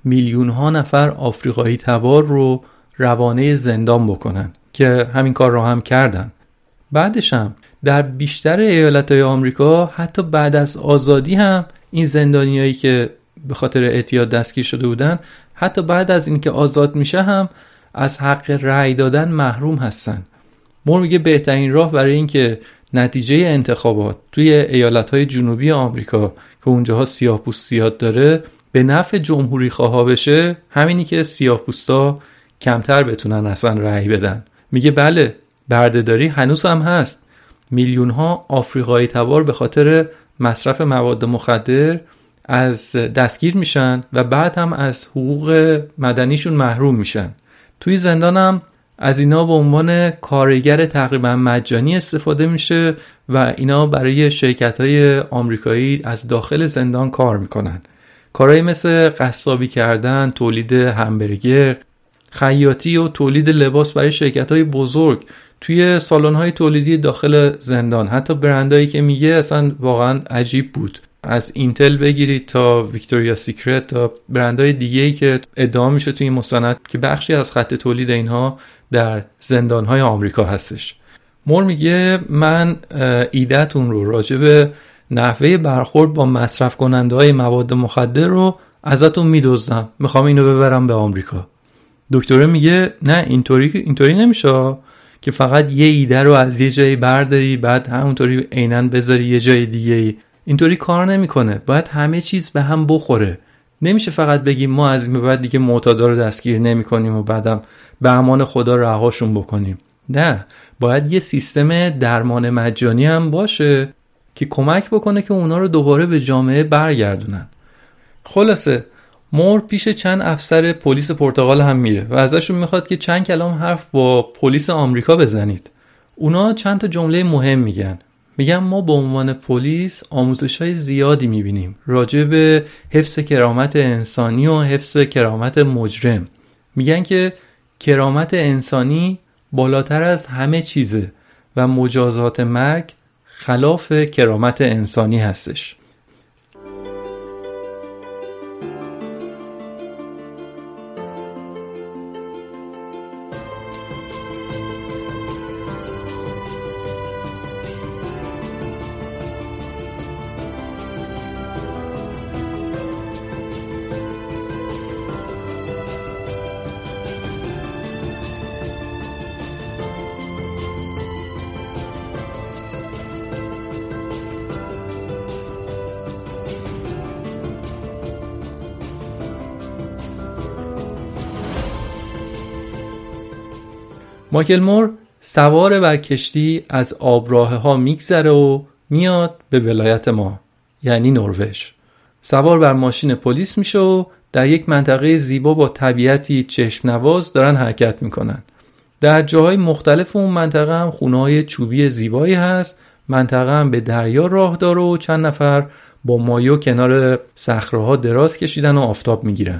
میلیون ها نفر آفریقایی تبار رو روانه زندان بکنن که همین کار رو هم کردن. بعدش هم در بیشتر ایالت‌های آمریکا حتی بعد از آزادی هم این زندانیایی که به خاطر اعتیاد دستگیر شده بودن حتی بعد از اینکه آزاد میشه هم از حق رأی دادن محروم هستن. مور میگه بهترین راه برای اینکه نتیجه انتخابات توی ایالت‌های جنوبی آمریکا که اونجاها سیاه‌پوست زیاد داره به نفع جمهوری خواها بشه همینی که سیاه‌پوستا کمتر بتونن اصلا رأی بدن. میگه بله بردهداری هنوز هم هست. میلیون ها آفریقایی تبار به خاطر مصرف مواد مخدر از دستگیر میشن و بعد هم از حقوق مدنیشون محروم میشن. توی زندان هم از اینا به عنوان کارگر تقریبا مجانی استفاده میشه و اینا برای شرکت‌های آمریکایی از داخل زندان کار میکنن. کارهایی مثل قصابی کردن، تولید همبرگر، خیاطی و تولید لباس برای شرکت‌های بزرگ توی سالن‌های تولیدی داخل زندان. حتی برندایی که میگه اصلا واقعا عجیب بود، از اینتل بگیرید تا ویکتوریا سیکرت تا برندهای دیگه‌ای که ادعا میشه توی این مستند که بخشی از خط تولید اینها در زندان‌های آمریکا هستش. مور میگه من ایده‌تون رو راجع به نحوه برخورد با مصرف کننده‌های مواد مخدر رو ازتون میدزدم، میخوام اینو ببرم به آمریکا. دکتره میگه نه اینطوری اینطوری نمیشه که فقط یه ایده رو از یه جایی برداری بعد همونطوری عیناً بذاری یه جای دیگه. اینطوری کار نمیکنه. باید همه چیز به هم بخوره. نمیشه فقط بگیم ما از این به بعد دیگه معتادا رو دستگیر نمیکنیم و بعدم به امان خدا رهاشون بکنیم. نه، باید یه سیستم درمان مجانی هم باشه که کمک بکنه که اونا رو دوباره به جامعه برگردونن. خلاصه مور پیش چند افسر پلیس پرتغال هم میره و ازشون میخواد که چند کلام حرف با پلیس آمریکا بزنید. اونا چند تا جمله مهم میگن. میگن ما به عنوان پلیس آموزش‌های زیادی میبینیم راجع به حفظ کرامت انسانی و حفظ کرامت مجرم. میگن که کرامت انسانی بالاتر از همه چیزه و مجازات مرگ خلاف کرامت انسانی هستش. مایکل مور سوار بر کشتی از آبراهه ها میگذره و میاد به ولایت ما، یعنی نروژ. سوار بر ماشین پلیس میشه و در یک منطقه زیبا با طبیعتی چشم نواز دارن حرکت میکنن. در جاهای مختلف اون منطقه هم خونه‌های چوبی زیبایی هست. منطقه هم به دریا راه داره و چند نفر با مایو کنار صخره‌ها دراز کشیدن و آفتاب میگیرن.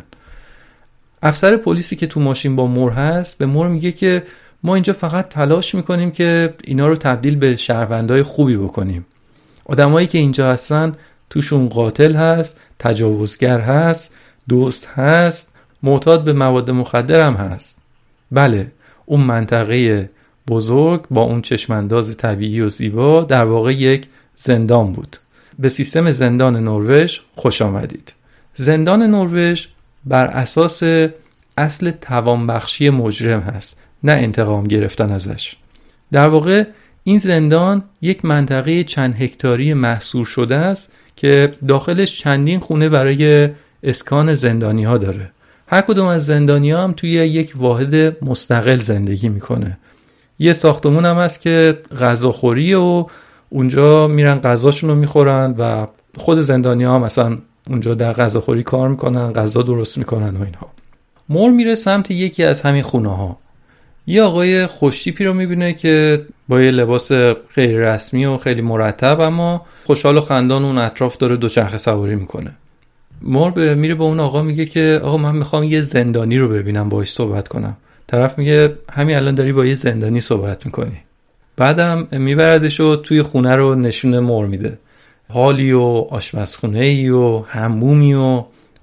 افسر پلیسی که تو ماشین با مور هست به مور میگه که ما اینجا فقط تلاش میکنیم که اینا رو تبدیل به شهروندای خوبی بکنیم. آدمایی که اینجا هستن توشون قاتل هست، تجاوزگر هست، دوست هست، معتاد به مواد مخدر هم هست. بله، اون منطقه بزرگ با اون چشمانداز طبیعی و زیبا در واقع یک زندان بود. به سیستم زندان نروژ خوش آمدید. زندان نروژ بر اساس اصل توانبخشی مجرم هست، نه انتقام گرفتن ازش. در واقع این زندان یک منطقه چند هکتاری محصور شده است که داخلش چندین خونه برای اسکان زندانی ها داره. هر کدوم از زندانی ها هم توی یک واحد مستقل زندگی میکنه. یه ساختمون هم هست که غذاخوری و اونجا میرن غذاشون رو میخورن و خود زندانی ها مثلا اونجا در غذاخوری کار میکنن، غذا درست میکنن و اینها. مور میره سمت یکی از همین خونه ها. یه آقای خوشتیپی رو میبینه که با یه لباس غیر رسمی و خیلی مرتب اما خوشحال و خندان اون اطراف داره دوچرخه سواری میکنه. مور به میره با اون آقا میگه که آقا من میخوام یه زندانی رو ببینم باهاش صحبت کنم. طرف میگه همین الان داری با یه زندانی صحبت میکنی. بعدم میبردش و توی خونه رو نشون مور میده. حالی و آشپزخونه‌ای و حمومی و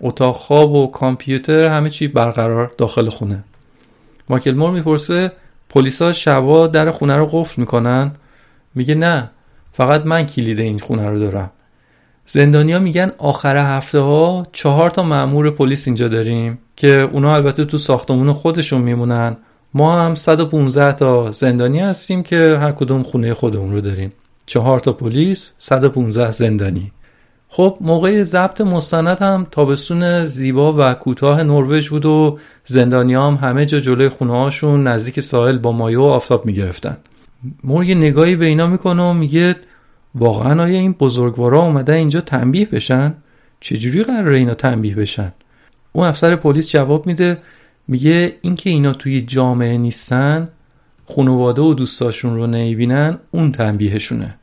اتاق خواب و کامپیوتر، همه چی برقرار داخل خونه. مایکل مور میپرسه پلیسا شبا در خونه رو قفل میکنن؟ میگه نه، فقط من کلید این خونه رو دارم. زندانیا میگن آخر هفته ها چهار تا مأمور پلیس اینجا داریم که اونا البته تو ساختمون خودشون میمونن. ما هم صد و پانزده تا زندانی هستیم که هر کدوم خونه خودمون رو داریم. چهار تا پلیس، صد و پانزده زندانی. خب موقع ضبط مستند هم تابستون زیبا و کوتاه نروژ بود و زندانیا هم همه جا جلوی خونه هاشون نزدیک ساحل با مایه و آفتاب میگرفتن. مور یه نگاهی به اینا میکنه و میگه واقعا آیا این بزرگوارا اومدن اینجا تنبیه بشن؟ چجوری قراره اینا تنبیه بشن؟ اون افسر پلیس جواب میده، میگه این که اینا توی جامعه نیستن، خانواده و دوستاشون رو نمیبینن، اون تنبیهشونه.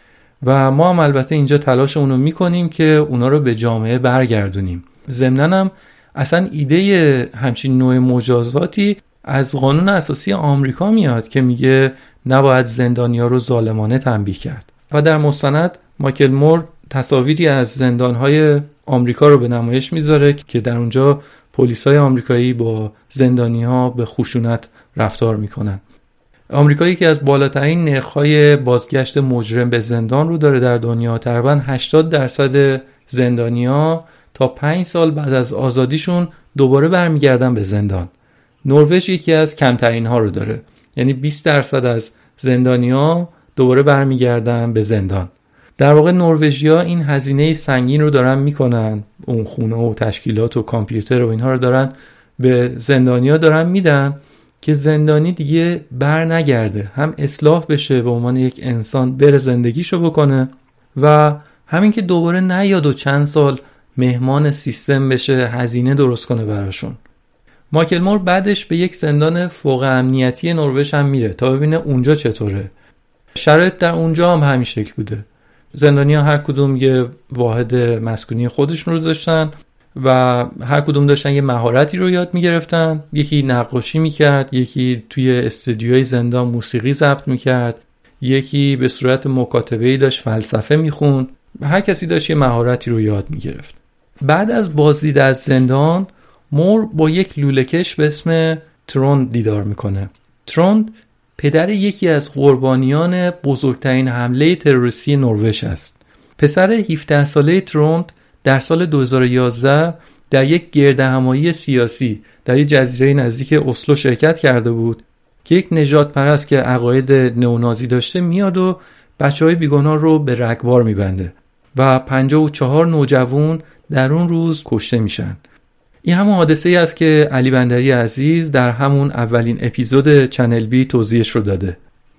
و ما هم البته اینجا تلاش اونو میکنیم که اونا رو به جامعه برگردونیم. ضمناً هم اصلا ایده همچین نوع مجازاتی از قانون اساسی آمریکا میاد که میگه نباید زندانیا رو ظالمانه تنبیه کرد. و در مستند مایکل مور تصاویری از زندانهای آمریکا رو به نمایش میذاره که در اونجا پلیسای آمریکایی با زندانی‌ها به خشونت رفتار میکنن. آمریکایی که از بالاترین نرخ‌های بازگشت مجرم به زندان رو داره در دنیا، تقریباً هشتاد درصد زندانی‌ها تا پنج سال بعد از آزادیشون دوباره برمیگردن به زندان. نروژ یکی از کمترین ها رو داره، یعنی بیست درصد از زندانی‌ها دوباره برمیگردن به زندان. در واقع نروژیا این هزینه سنگین رو دارن میکنن، اون خونه و تشکیلات و کامپیوتر و اینها رو دارن به زندانیا دارن میدن که زندانی دیگه بر نگرده، هم اصلاح بشه به عنوان یک انسان، بره زندگیشو بکنه و همین که دوباره نیاد و چند سال مهمان سیستم بشه، هزینه درست کنه براشون. مایکل مور بعدش به یک زندان فوق امنیتی نروژ هم میره تا ببینه اونجا چطوره. شرایط در اونجا هم همین شکل بوده. زندانی‌ها هر کدوم یه واحد مسکونی خودشون رو داشتن و هر کدوم داشتن یه مهارتی رو یاد میگرفتن. یکی نقاشی میکرد، یکی توی استودیوی زندان موسیقی ضبط میکرد، یکی به صورت مکاتبه‌ای داشت فلسفه میخوند. هر کسی داشت یه مهارتی رو یاد میگرفت. بعد از بازدید از زندان، مور با یک لوله‌کش به اسم تروند دیدار میکنه. تروند پدر یکی از قربانیان بزرگترین حمله تروریستی نروژ است. پسر هفده ساله تروند در سال دو هزار و یازده در یک گردهمایی سیاسی در یک جزیره نزدیک اسلو شرکت کرده بود که یک نژاد پرست که عقاید نئونازی داشته میاد و بچهای بیگناه رو به رگبار میبنده و پنجاه و چهار نوجوان در اون روز کشته میشن. این همون حادثه ای است که علی بندری عزیز در همون اولین اپیزود چنل بی توضیحش رو داده.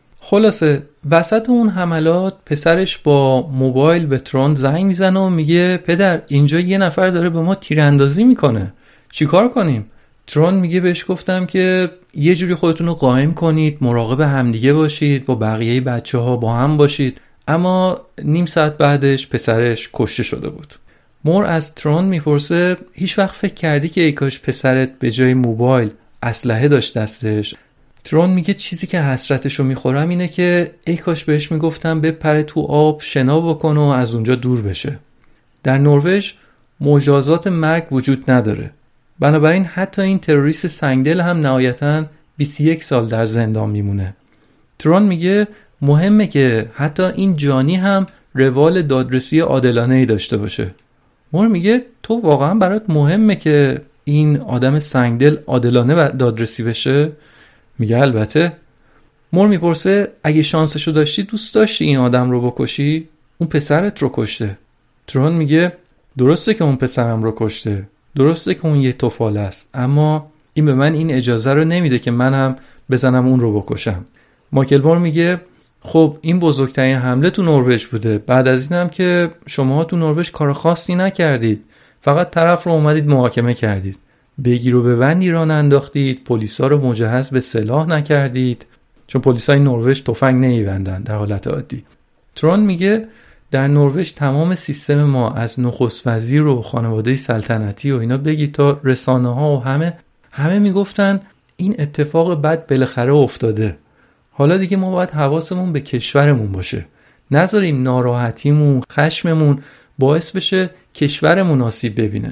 خلاصه وسط اون حملات پسرش با موبایل به تروند زنگ میزنه و میگه پدر اینجا یه نفر داره به ما تیراندازی میکنه، چیکار کنیم؟ تروند میگه بهش گفتم که یه جوری خودتون رو قائم کنید، مراقب همدیگه باشید، با بقیه بچه ها با هم باشید. اما نیم ساعت بعدش پسرش کشته شده بود. مور از تروند میپرسه هیچ وقت فکر کردی که ای کاش پسرت به جای موبایل اسلحه داشت دستش؟ تروند میگه چیزی که حسرتشو میخورم اینه که ای کاش بهش میگفتم بپره تو آب شنا بکنه و از اونجا دور بشه. در نروژ مجازات مرگ وجود نداره، بنابراین حتی این تروریست سنگدل هم نهایتاً بیست و یک سال در زندان میمونه. تروند میگه مهمه که حتی این جانی هم روال دادرسی عادلانه‌ای داشته باشه. مور میگه تو واقعا برات مهمه که این آدم سنگدل عادلانه دادرسی بشه؟ میگه البته. مور میپرسه اگه شانسشو داشتی دوست داشتی این آدم رو بکشی؟ اون پسرت رو کشته. تروند میگه درسته که اون پسرم رو کشته، درسته که اون یه طفال است، اما این به من این اجازه رو نمیده که من هم بزنم اون رو بکشم. مایکل مور میگه خب این بزرگترین حمله تو نروژ بوده، بعد از این هم که شماها تو نروژ کار خاصی نکردید، فقط طرف رو اومدید محاکمه کردید، بگیر و ببندی راه انداختید، پلیسا رو مجهز به سلاح نکردید، چون پلیسای نروژ تفنگ نمیبندن در حالت عادی. تروند میگه در نروژ تمام سیستم ما از نخست وزیر و خانواده سلطنتی و اینا بگی تا رسانه ها و همه همه میگفتن این اتفاق بد بالاخره افتاده، حالا دیگه ما باید حواسمون به کشورمون باشه، نذاریم ناراحتیمون، خشممون باعث بشه کشورمون آسیب ببینه.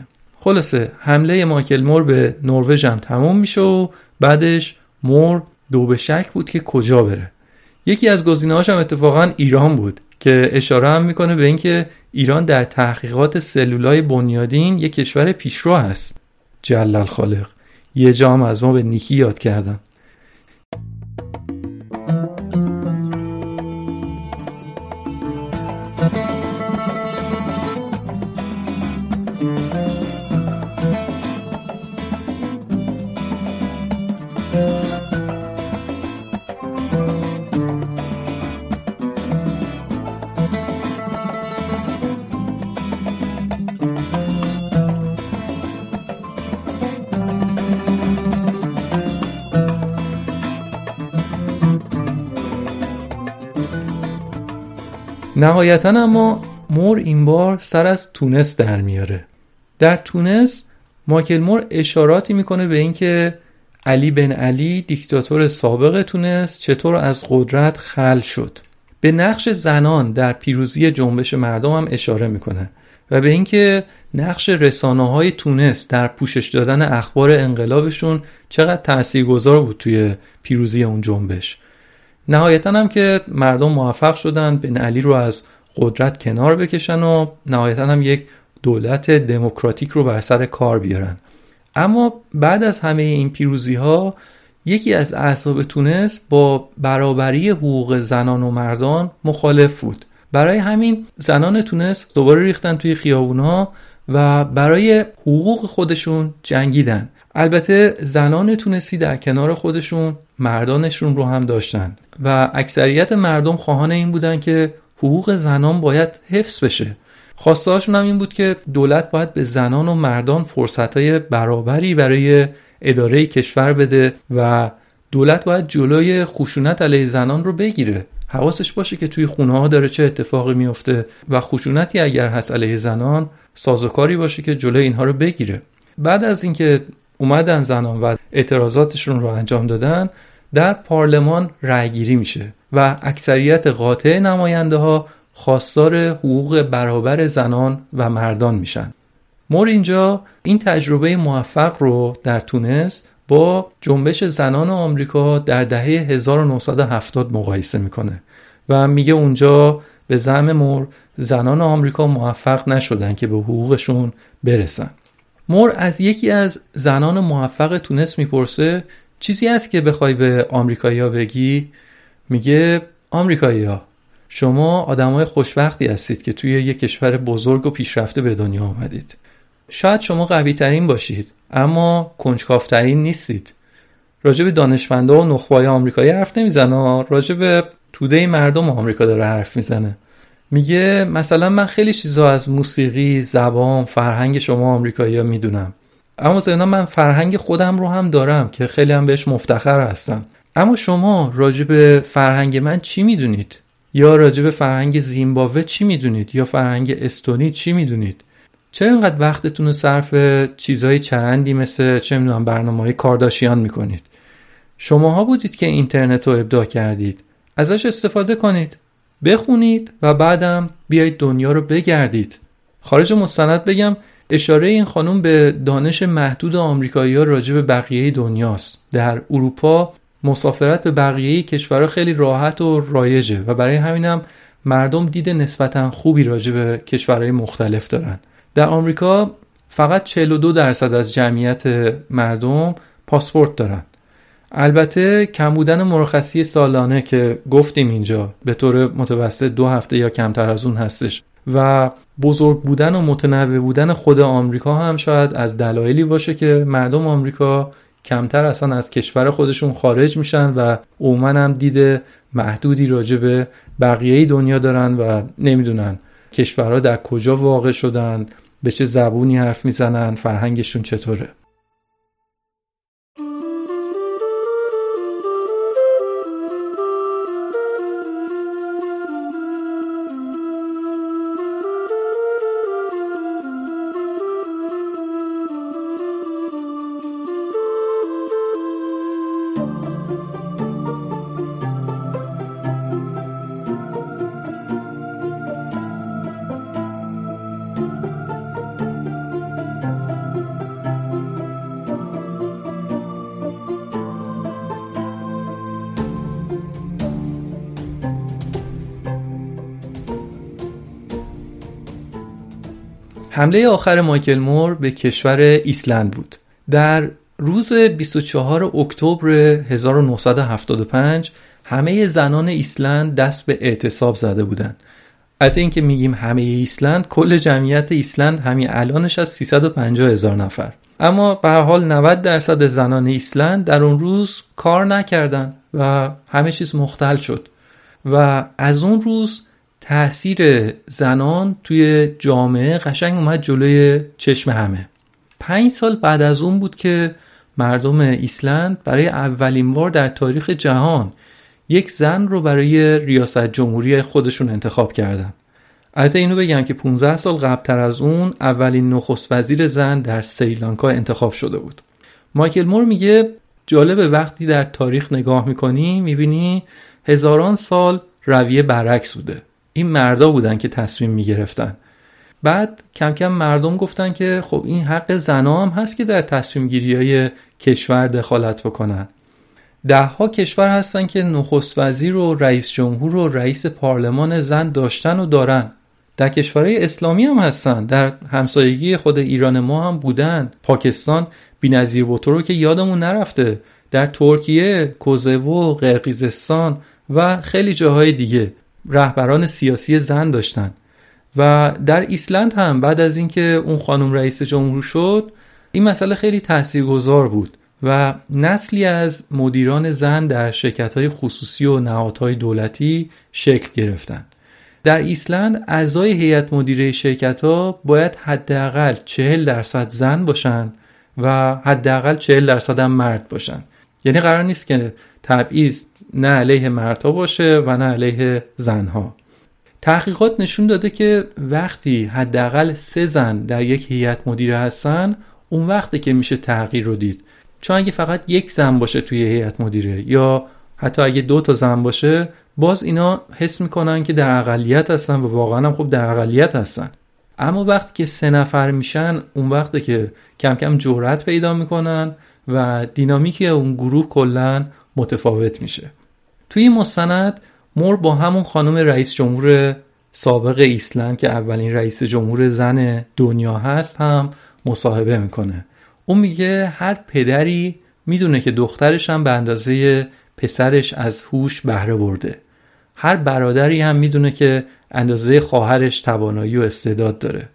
خلاصه حمله مایکل مور به نروژ هم تموم میشه و بعدش مور دو به شک بود که کجا بره. یکی از گزینه‌هاش هم اتفاقا ایران بود که اشاره هم میکنه به اینکه ایران در تحقیقات سلولای بنیادین یک کشور پیشرو هست. جلل خالق، یه جا هم از ما به نیکی یاد کردن. نهایتاً اما مور این بار سر از تونس در میاره. در تونس مایکل مور اشاراتی میکنه به اینکه علی بن علی دیکتاتور سابق تونس چطور از قدرت خلع شد. به نقش زنان در پیروزی جنبش مردم هم اشاره میکنه و به اینکه نقش رسانه‌های تونس در پوشش دادن اخبار انقلابشون چقدر تاثیرگذار بود توی پیروزی اون جنبش. نهایتاً هم که مردم موفق شدن بن علی رو از قدرت کنار بکشن و نهایتاً هم یک دولت دموکراتیک رو بر سر کار بیارن. اما بعد از همه این پیروزی ها یکی از احزاب تونس با برابری حقوق زنان و مردان مخالف بود. برای همین زنان تونس دوباره ریختن توی خیابونا و برای حقوق خودشون جنگیدن. البته زنان تونسی در کنار خودشون مردانشون رو هم داشتن و اکثریت مردم خواهان این بودن که حقوق زنان باید حفظ بشه. خواسته هاشون هم این بود که دولت باید به زنان و مردان فرصتهای برابری برای اداره کشور بده و دولت باید جلوی خشونت علیه زنان رو بگیره. حواسش باشه که توی خونه ها داره چه اتفاقی میفته و خشونتی اگر هست علیه زنان سازوکاری باشه که جلوی اینها رو بگیره. بعد از اینکه اومدن زنان و اعتراضاتشون رو انجام دادن، در پارلمان رأیگیری میشه و اکثریت قاطع نماینده ها خواستار حقوق برابر زنان و مردان میشن. مور اینجا این تجربه موفق رو در تونس با جنبش زنان آمریکا در دهه هزار و نهصد و هفتاد مقایسه میکنه و میگه اونجا به زعم مور زنان آمریکا موفق نشدن که به حقوقشون برسن. مور از یکی از زنان موفق تونس میپرسه چیزی هست که بخوای به آمریکایی‌ها بگی؟ میگه آمریکایی‌ها شما آدمای خوشبختی هستید که توی یک کشور بزرگ و پیشرفته به دنیا آمدید. شاید شما قوی ترین باشید اما کنجکاوترین نیستید. راجع به دانشمندا و نخبه‌های آمریکایی حرف نمیزنه، راجع به توده مردم آمریکا داره حرف میزنه. میگه مثلا من خیلی چیزا از موسیقی، زبان، فرهنگ شما آمریکایی‌ها میدونم. اما ضمن من فرهنگ خودم رو هم دارم که خیلی هم بهش مفتخر هستم. اما شما راجع به فرهنگ من چی میدونید؟ یا راجع به فرهنگ زیمبابوه چی میدونید؟ یا فرهنگ استونی چی میدونید؟ چرا اینقدر وقتتون رو صرف چیزای چرندی مثل چه میدونم برنامه‌های کارداشیان میکنید؟ شماها بودید که اینترنت رو ابداع کردید. ازش استفاده کنید، بخونید و بعدم بیایید دنیا رو بگردید. خارج مستند بگم اشاره این خانم به دانش محدود آمریکایی‌ها راجع به بقیه دنیاست. در اروپا مسافرت به بقیه کشورها خیلی راحت و رایجه و برای همینم مردم دید نسبتاً خوبی راجع به کشورهای مختلف دارن. در آمریکا فقط چهل و دو درصد از جمعیت مردم پاسپورت دارن. البته کم بودن مرخصی سالانه که گفتیم اینجا به طور متوسط دو هفته یا کمتر از اون هستش و بزرگ بودن و متنوع بودن خود آمریکا هم شاید از دلایلی باشه که مردم آمریکا کمتر اصلا از کشور خودشون خارج میشن و عموما هم دید محدودی راجع به بقیه دنیا دارن و نمیدونن کشورها در کجا واقع شدن، به چه زبونی حرف میزنن، فرهنگشون چطوره. حمله آخر مایکل مور به کشور ایسلند بود. در روز بیست و چهارم اکتبر هزار و نهصد و هفتاد و پنج همه زنان ایسلند دست به اعتصاب زده بودند. البته این که میگیم همه ایسلند، کل جمعیت ایسلند همین الانش از سیصد و پنجاه هزار نفر. اما به هر حال نود درصد زنان ایسلند در اون روز کار نکردن و همه چیز مختل شد و از اون روز تأثیر زنان توی جامعه قشنگ اومد جلوی چشم همه. پنج سال بعد از اون بود که مردم ایسلند برای اولین بار در تاریخ جهان یک زن رو برای ریاست جمهوری خودشون انتخاب کردن. البته اینو بگم که پانزده سال قبلتر از اون اولین نخست وزیر زن در سریلانکا انتخاب شده بود. مایکل مور میگه جالبه وقتی در تاریخ نگاه میکنی میبینی هزاران سال رویه برعکس بوده. این مردا بودن که تصمیم میگرفتن. بعد کم کم مردم گفتن که خب این حق زنا هم هست که در تصمیم گیری های کشور دخالت بکنن. ده ها کشور هستن که نخست وزیر و رئیس جمهور و رئیس پارلمان زن داشتن و دارن. در کشورهای اسلامی هم هستن. در همسایگی خود ایران ما هم بودن. پاکستان بی‌نظیر بوتو رو که یادمون نرفته. در ترکیه، کوزوو، قرقیزستان و خیلی جاهای دیگه رهبران سیاسی زن داشتن. و در ایسلند هم بعد از اینکه اون خانم رئیس جمهور شد این مسئله خیلی تاثیرگذار بود و نسلی از مدیران زن در شرکت‌های خصوصی و نهادهای دولتی شکل گرفتن. در ایسلند اعضای هیئت مدیره شرکت‌ها باید حداقل چهل درصد زن باشن و حداقل چهل درصد هم مرد باشن. یعنی قرار نیست که تبعیض نه علیه مردها باشه و نه علیه زنها. تحقیقات نشون داده که وقتی حداقل سه زن در یک هیئت مدیره هستن اون وقته که میشه تغییر رو دید. چون اگه فقط یک زن باشه توی هیئت مدیره یا حتی اگه دو تا زن باشه باز اینا حس میکنن که در اقلیت هستن و واقعا هم خب در اقلیت هستن. اما وقتی که سه نفر میشن اون وقته که کم کم جرأت پیدا میکنن و دینامیکی اون گروه کلن متفاوت میشه. توی این مستند مور با همون خانم رئیس جمهور سابق ایسلند که اولین رئیس جمهور زن دنیا هست هم مصاحبه میکنه. اون میگه هر پدری میدونه که دخترش هم به اندازه پسرش از هوش بهره برده. هر برادری هم میدونه که اندازه خواهرش توانایی و استعداد داره.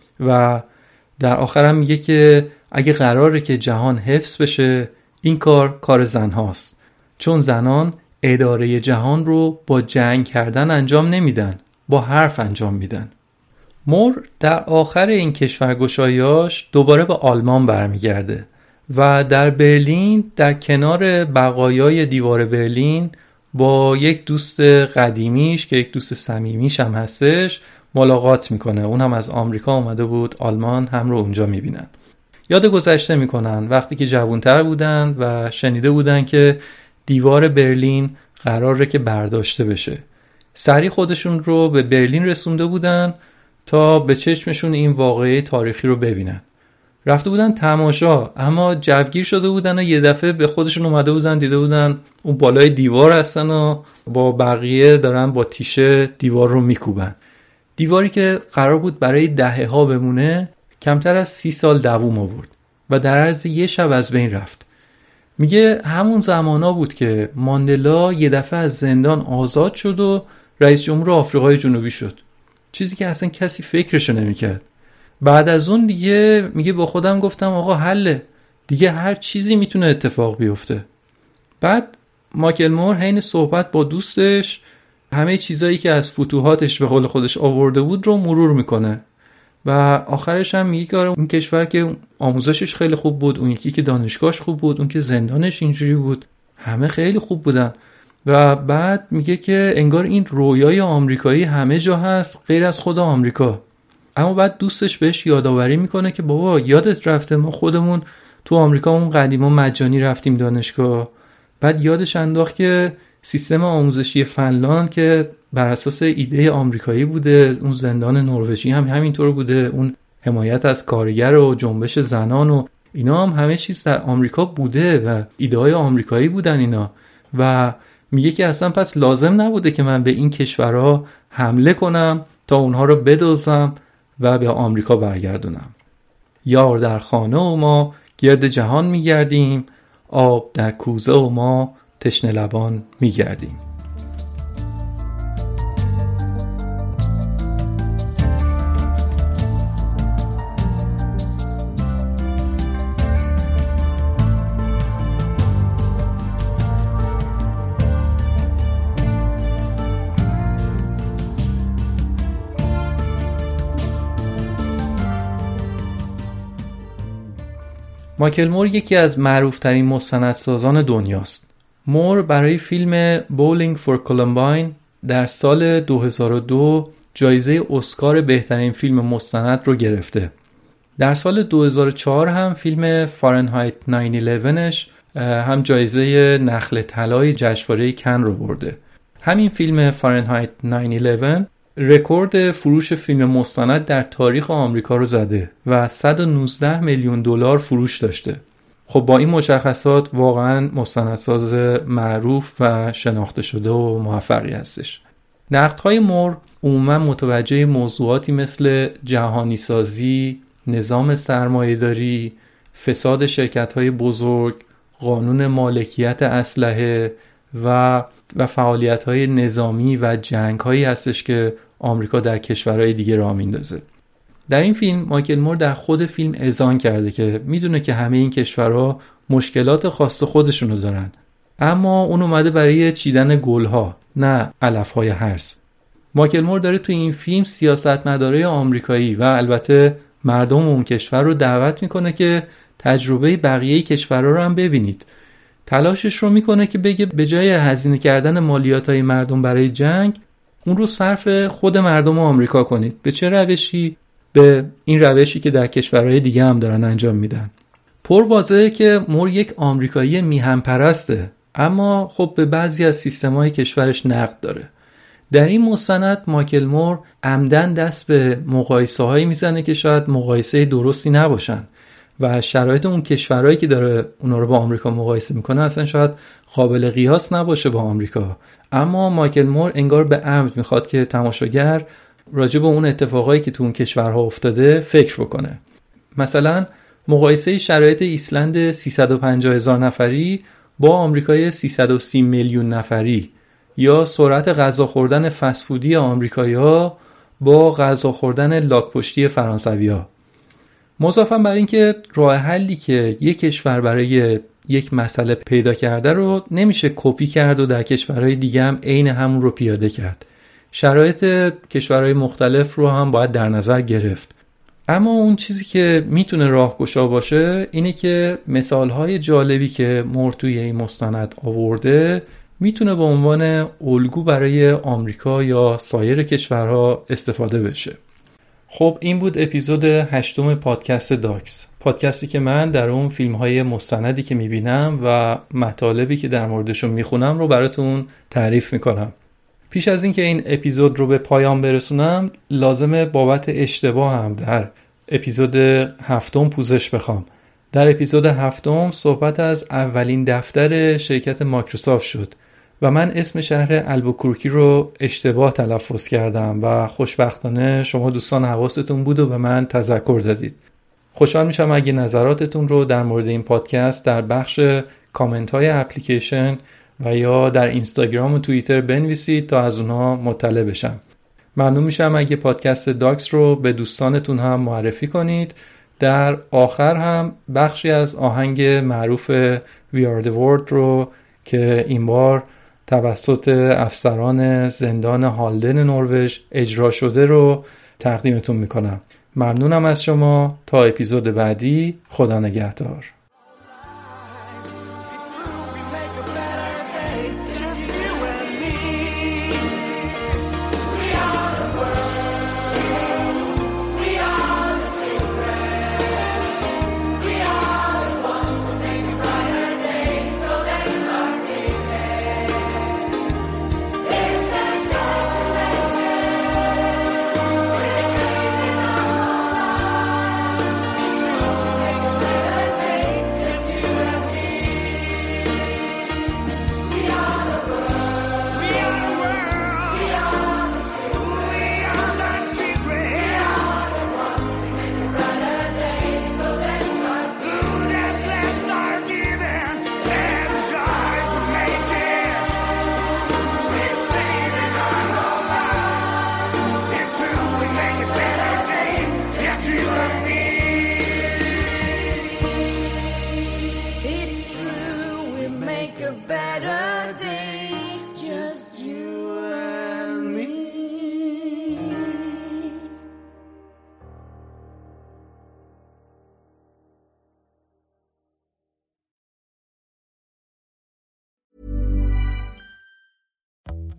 و در آخر هم میگه که اگه قراره که جهان حفظ بشه این کار کار زن هاست. چون زنان اداره جهان رو با جنگ کردن انجام نمیدن، با حرف انجام میدن. مور در آخر این کشورگشایی‌هاش دوباره به آلمان برمیگرده و در برلین در کنار بقایای دیوار برلین با یک دوست قدیمیش که یک دوست صمیمیش هم هستش ملاقات میکنه. اون هم از آمریکا اومده بود آلمان، هم رو اونجا میبینن. یاد گذشته میکنن وقتی که جوانتر بودن و شنیده بودن که دیوار برلین قراره که برداشته بشه. سریع خودشون رو به برلین رسونده بودن تا به چشمشون این واقعه تاریخی رو ببینن. رفته بودن تماشا اما جوگیر شده بودن و یه دفعه به خودشون اومده بودن دیده بودن اون بالای دیوار هستن و با بقیه دارن با تیشه دیوار رو میکوبن. دیواری که قرار بود برای دهه ها بمونه کمتر از سی سال دوام آورد و در عرض یه شب از بین رفت. میگه همون زمانا بود که ماندلا یه دفعه از زندان آزاد شد و رئیس جمهور آفریقای جنوبی شد. چیزی که اصلا کسی فکرشو نمیکرد. بعد از اون دیگه میگه با خودم گفتم آقا حله، دیگه هر چیزی میتونه اتفاق بیفته. بعد مایکل مور حین صحبت با دوستش همه چیزایی که از فتوحاتش به قول خودش آورده بود رو مرور میکنه و آخرش هم میگه که اون کشور که آموزشش خیلی خوب بود، اون یکی که دانشگاهش خوب بود، اون که زندانش اینجوری بود، همه خیلی خوب بودن. و بعد میگه که انگار این رویای آمریکایی همه جا هست غیر از خود آمریکا. اما بعد دوستش بهش یادآوری میکنه که بابا یادت رفته ما خودمون تو آمریکا اون قدیما مجانی رفتیم دانشگاه. بعد یادش انداخت که سیستم آموزشی فنلاند که بر اساس ایده آمریکایی بوده، اون زندان نروژی هم همینطور بوده، اون حمایت از کارگر و جنبش زنان و اینا هم همه چیز در آمریکا بوده و ایده های آمریکایی بودن اینا. و میگه که اصلا پس لازم نبوده که من به این کشورها حمله کنم تا اونها رو بدزدم و به آمریکا برگردونم. یار در خانه و ما گرد جهان میگردیم، آب در کوزه و ما تشنه لبان میگردیم. مایکل مور یکی از معروفترین مستندسازان دنیاست. مور برای فیلم بولینگ فور کولومباین در سال دو هزار و دو جایزه اسکار بهترین فیلم مستند رو گرفته. در سال دو هزار و چهار هم فیلم فارنهایت نه یازده هم جایزه نخل طلای جشنواره کن رو برده. همین فیلم فارنهایت نه یازده رکورد فروش فیلم مستند در تاریخ آمریکا رو زده و صد و نوزده میلیون دلار فروش داشته. خب با این مشخصات واقعا مستندساز معروف و شناخته شده و موفقی هستش. نقدهای مور عموما متوجه موضوعاتی مثل جهانی سازی، نظام سرمایه‌داری، فساد شرکت‌های بزرگ، قانون مالکیت اسلحه و و فعالیت‌های نظامی و جنگ‌هایی هستش که آمریکا در کشورهای دیگه راه میندازه. در این فیلم مایکل مور در خود فیلم اذعان کرده که میدونه که همه این کشورها مشکلات خاص خودشونو دارن، اما اون اومده برای چیدن گلها نه علف‌های هرس. مایکل مور داره توی این فیلم سیاستمدارای آمریکایی و البته مردم اون کشور رو دعوت میکنه که تجربه بقیه کشورها رو هم ببینید. تلاشش رو میکنه که بگه به جای هزینه کردن مالیات‌های مردم برای جنگ، اون رو صرف خود مردم آمریکا کنید. به چه روشی؟ به این روشی که در کشورهای دیگه هم دارن انجام میدن. پر واضحه که مور یک آمریکایی میهن پرسته، اما خب به بعضی از سیستم‌های کشورش نقد داره. در این مستند مایکل مور عمدن دست به مقایسه‌هایی میزنه که شاید مقایسه درستی نباشن و شرایط اون کشورهایی که داره اونا رو با آمریکا مقایسه میکنه اصلا شاید قابل قیاس نباشه با آمریکا. اما مایکل مور انگار به عمد میخواد که تماشاگر راجع به اون اتفاقایی که تو اون کشورها افتاده فکر بکنه. مثلا مقایسه شرایط ایسلند سیصد و پنجاه هزار نفری با آمریکای سیصد و سی میلیون نفری، یا سرعت غذا خوردن فستفودی آمریکایی‌ها با غذا خوردن لاک‌پشتی فرانسوی‌ها. مضافاً بر این که راه حلی که یک کشور برای یک مسئله پیدا کرده رو نمیشه کپی کرد و در کشورهای دیگه هم عین همون رو پیاده کرد. شرایط کشورهای مختلف رو هم باید در نظر گرفت. اما اون چیزی که میتونه راهگشا باشه اینه که مثالهای جالبی که مور توی این مستند آورده میتونه به عنوان الگو برای آمریکا یا سایر کشورها استفاده بشه. خب این بود اپیزود هشتم پادکست داکس، پادکستی که من در اون فیلم‌های مستندی که می‌بینم و مطالبی که در موردشون می‌خونم رو براتون تعریف می‌کنم. پیش از اینکه این اپیزود رو به پایان برسونم لازمه بابت اشتباه هم در اپیزود هفتم پوزش بخوام. در اپیزود هفتم صحبت از اولین دفتر شرکت مایکروسافت شد و من اسم شهر البوکورکی رو اشتباه تلفظ کردم و خوشبختانه شما دوستان حواستون بود و به من تذکر دادید. خوشحال میشم اگه نظراتتون رو در مورد این پادکست در بخش کامنت های اپلیکیشن و یا در اینستاگرام و توییتر بنویسید تا از اونها مطلع بشم. ممنون میشم اگه پادکست داکس رو به دوستانتون هم معرفی کنید. در آخر هم بخشی از آهنگ معروف We Are The World رو که این بار توسط افسران زندان هالدن نروژ اجرا شده رو تقدیمتون میکنم. ممنونم از شما. تا اپیزود بعدی، خدا نگهدار.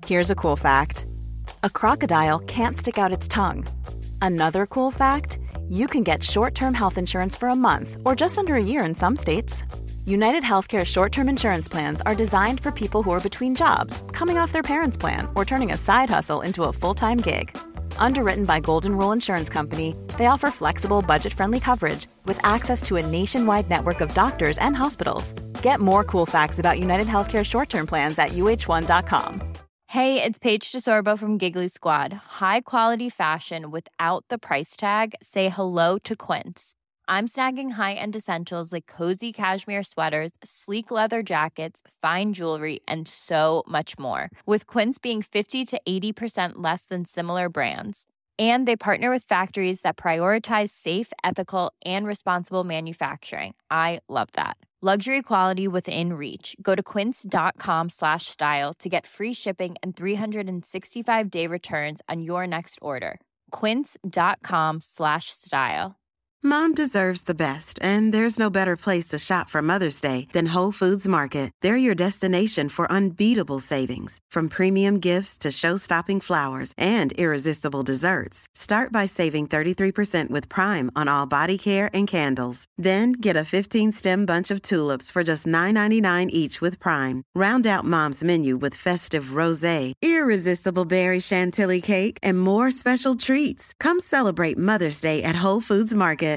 Here's a cool fact. A crocodile can't stick out its tongue. Another cool fact, you can get short-term health insurance for a month or just under a year in some states. United Healthcare short-term insurance plans are designed for people who are between jobs, coming off their parents' plan, or turning a side hustle into a full-time gig. Underwritten by Golden Rule Insurance Company, they offer flexible, budget-friendly coverage with access to a nationwide network of doctors and hospitals. Get more cool facts about United Healthcare short-term plans at U H one dot com. Hey, it's Paige DeSorbo from Giggly Squad. High quality fashion without the price tag. Say hello to Quince. I'm snagging high-end essentials like cozy cashmere sweaters, sleek leather jackets, fine jewelry, and so much more. With Quince being fifty to eighty percent less than similar brands. And they partner with factories that prioritize safe, ethical, and responsible manufacturing. I love that. Luxury quality within reach. Go to quince.com slash style to get free shipping and three sixty-five day returns on your next order. Quince.com slash style. Mom deserves the best, and there's no better place to shop for Mother's Day than Whole Foods Market. They're your destination for unbeatable savings, from premium gifts to show-stopping flowers and irresistible desserts. Start by saving thirty-three percent with Prime on all body care and candles. Then get a fifteen-stem bunch of tulips for just nine ninety-nine each with Prime. Round out Mom's menu with festive rosé, irresistible berry chantilly cake, and more special treats. Come celebrate Mother's Day at Whole Foods Market.